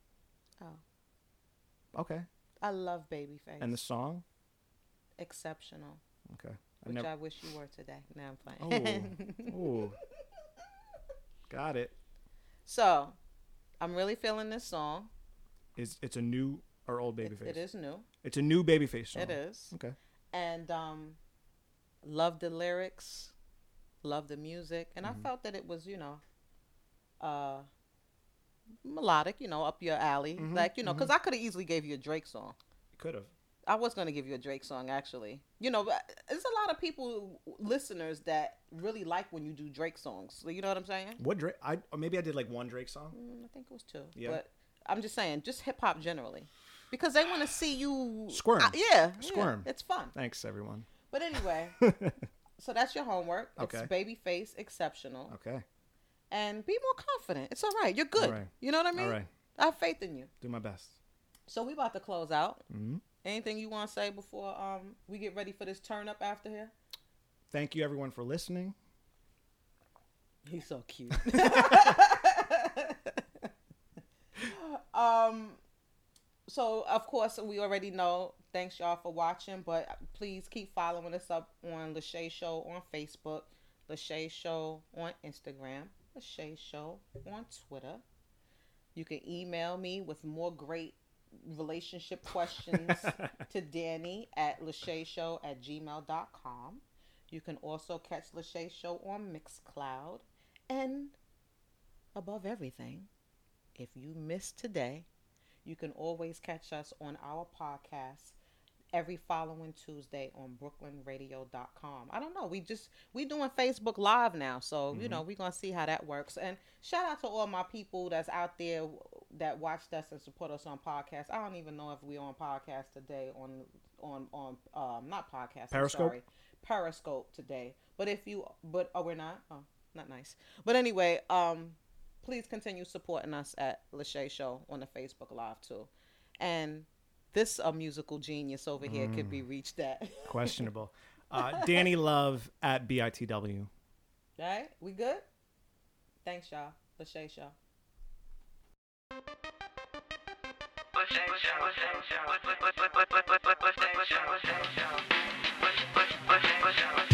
Oh, Okay. I love Babyface. And the song? Exceptional. Okay. I Which never. I wish you were today. Now I'm playing. Oh. Ooh. Got it. So, I'm really feeling this song. Is it's a new or old It, Babyface? it is new. It's a new Babyface song. It is. Okay. And um, love the lyrics, love the music, and Mm-hmm. I felt that it was, you know, uh, melodic, you know, up your alley, Mhm, like you know, because I could have easily gave you a Drake song. You could have. I was gonna give you a Drake song actually. You know, but there's a lot of people, listeners that really like when you do Drake songs. You know what I'm saying? What Drake? I or maybe I did like one Drake song. Mm, I think it was two. Yeah. But I'm just saying, just hip hop generally, because they want to see you Squirm. Uh, yeah, Squirm. yeah, it's fun. Thanks everyone. But anyway, so that's your homework. It's Okay. Babyface Exceptional. Okay. And be more confident. It's all right. You're good. All right. You know what I mean? All right. I have faith in you. Do my best. So we about to close out. Mm-hmm. Anything you want to say before um we get ready for this turn up after here? Thank you everyone for listening. He's so cute. um so of course we already know. Thanks y'all for watching, but please keep following us up on Lachey Show on Facebook, Lachey Show on Instagram, Lachey Show on Twitter. You can email me with more great relationship questions to Danny at LacheyShow at gmail dot com. You can also catch Lachey Show on Mixcloud. And above everything, if you missed today, you can always catch us on our podcast every following Tuesday on brooklyn radio dot com. I don't know. We just, we doing Facebook Live now. So, mm-hmm. you know, we're going to see how that works. And shout out to all my people that's out there that watched us and support us on podcasts. I don't even know if we're on podcast today on, on, on, um, not podcast. Periscope? I'm sorry. Periscope today. But if you, but, oh, we're not? Oh, not nice. But anyway, um, please continue supporting us at Lachey Show on the Facebook Live too. And this a uh, musical genius over here mm. could be reached at questionable. Uh, Danny Love at B I T W. All right, we good? Thanks, y'all. Lachey Show. Lachey Show.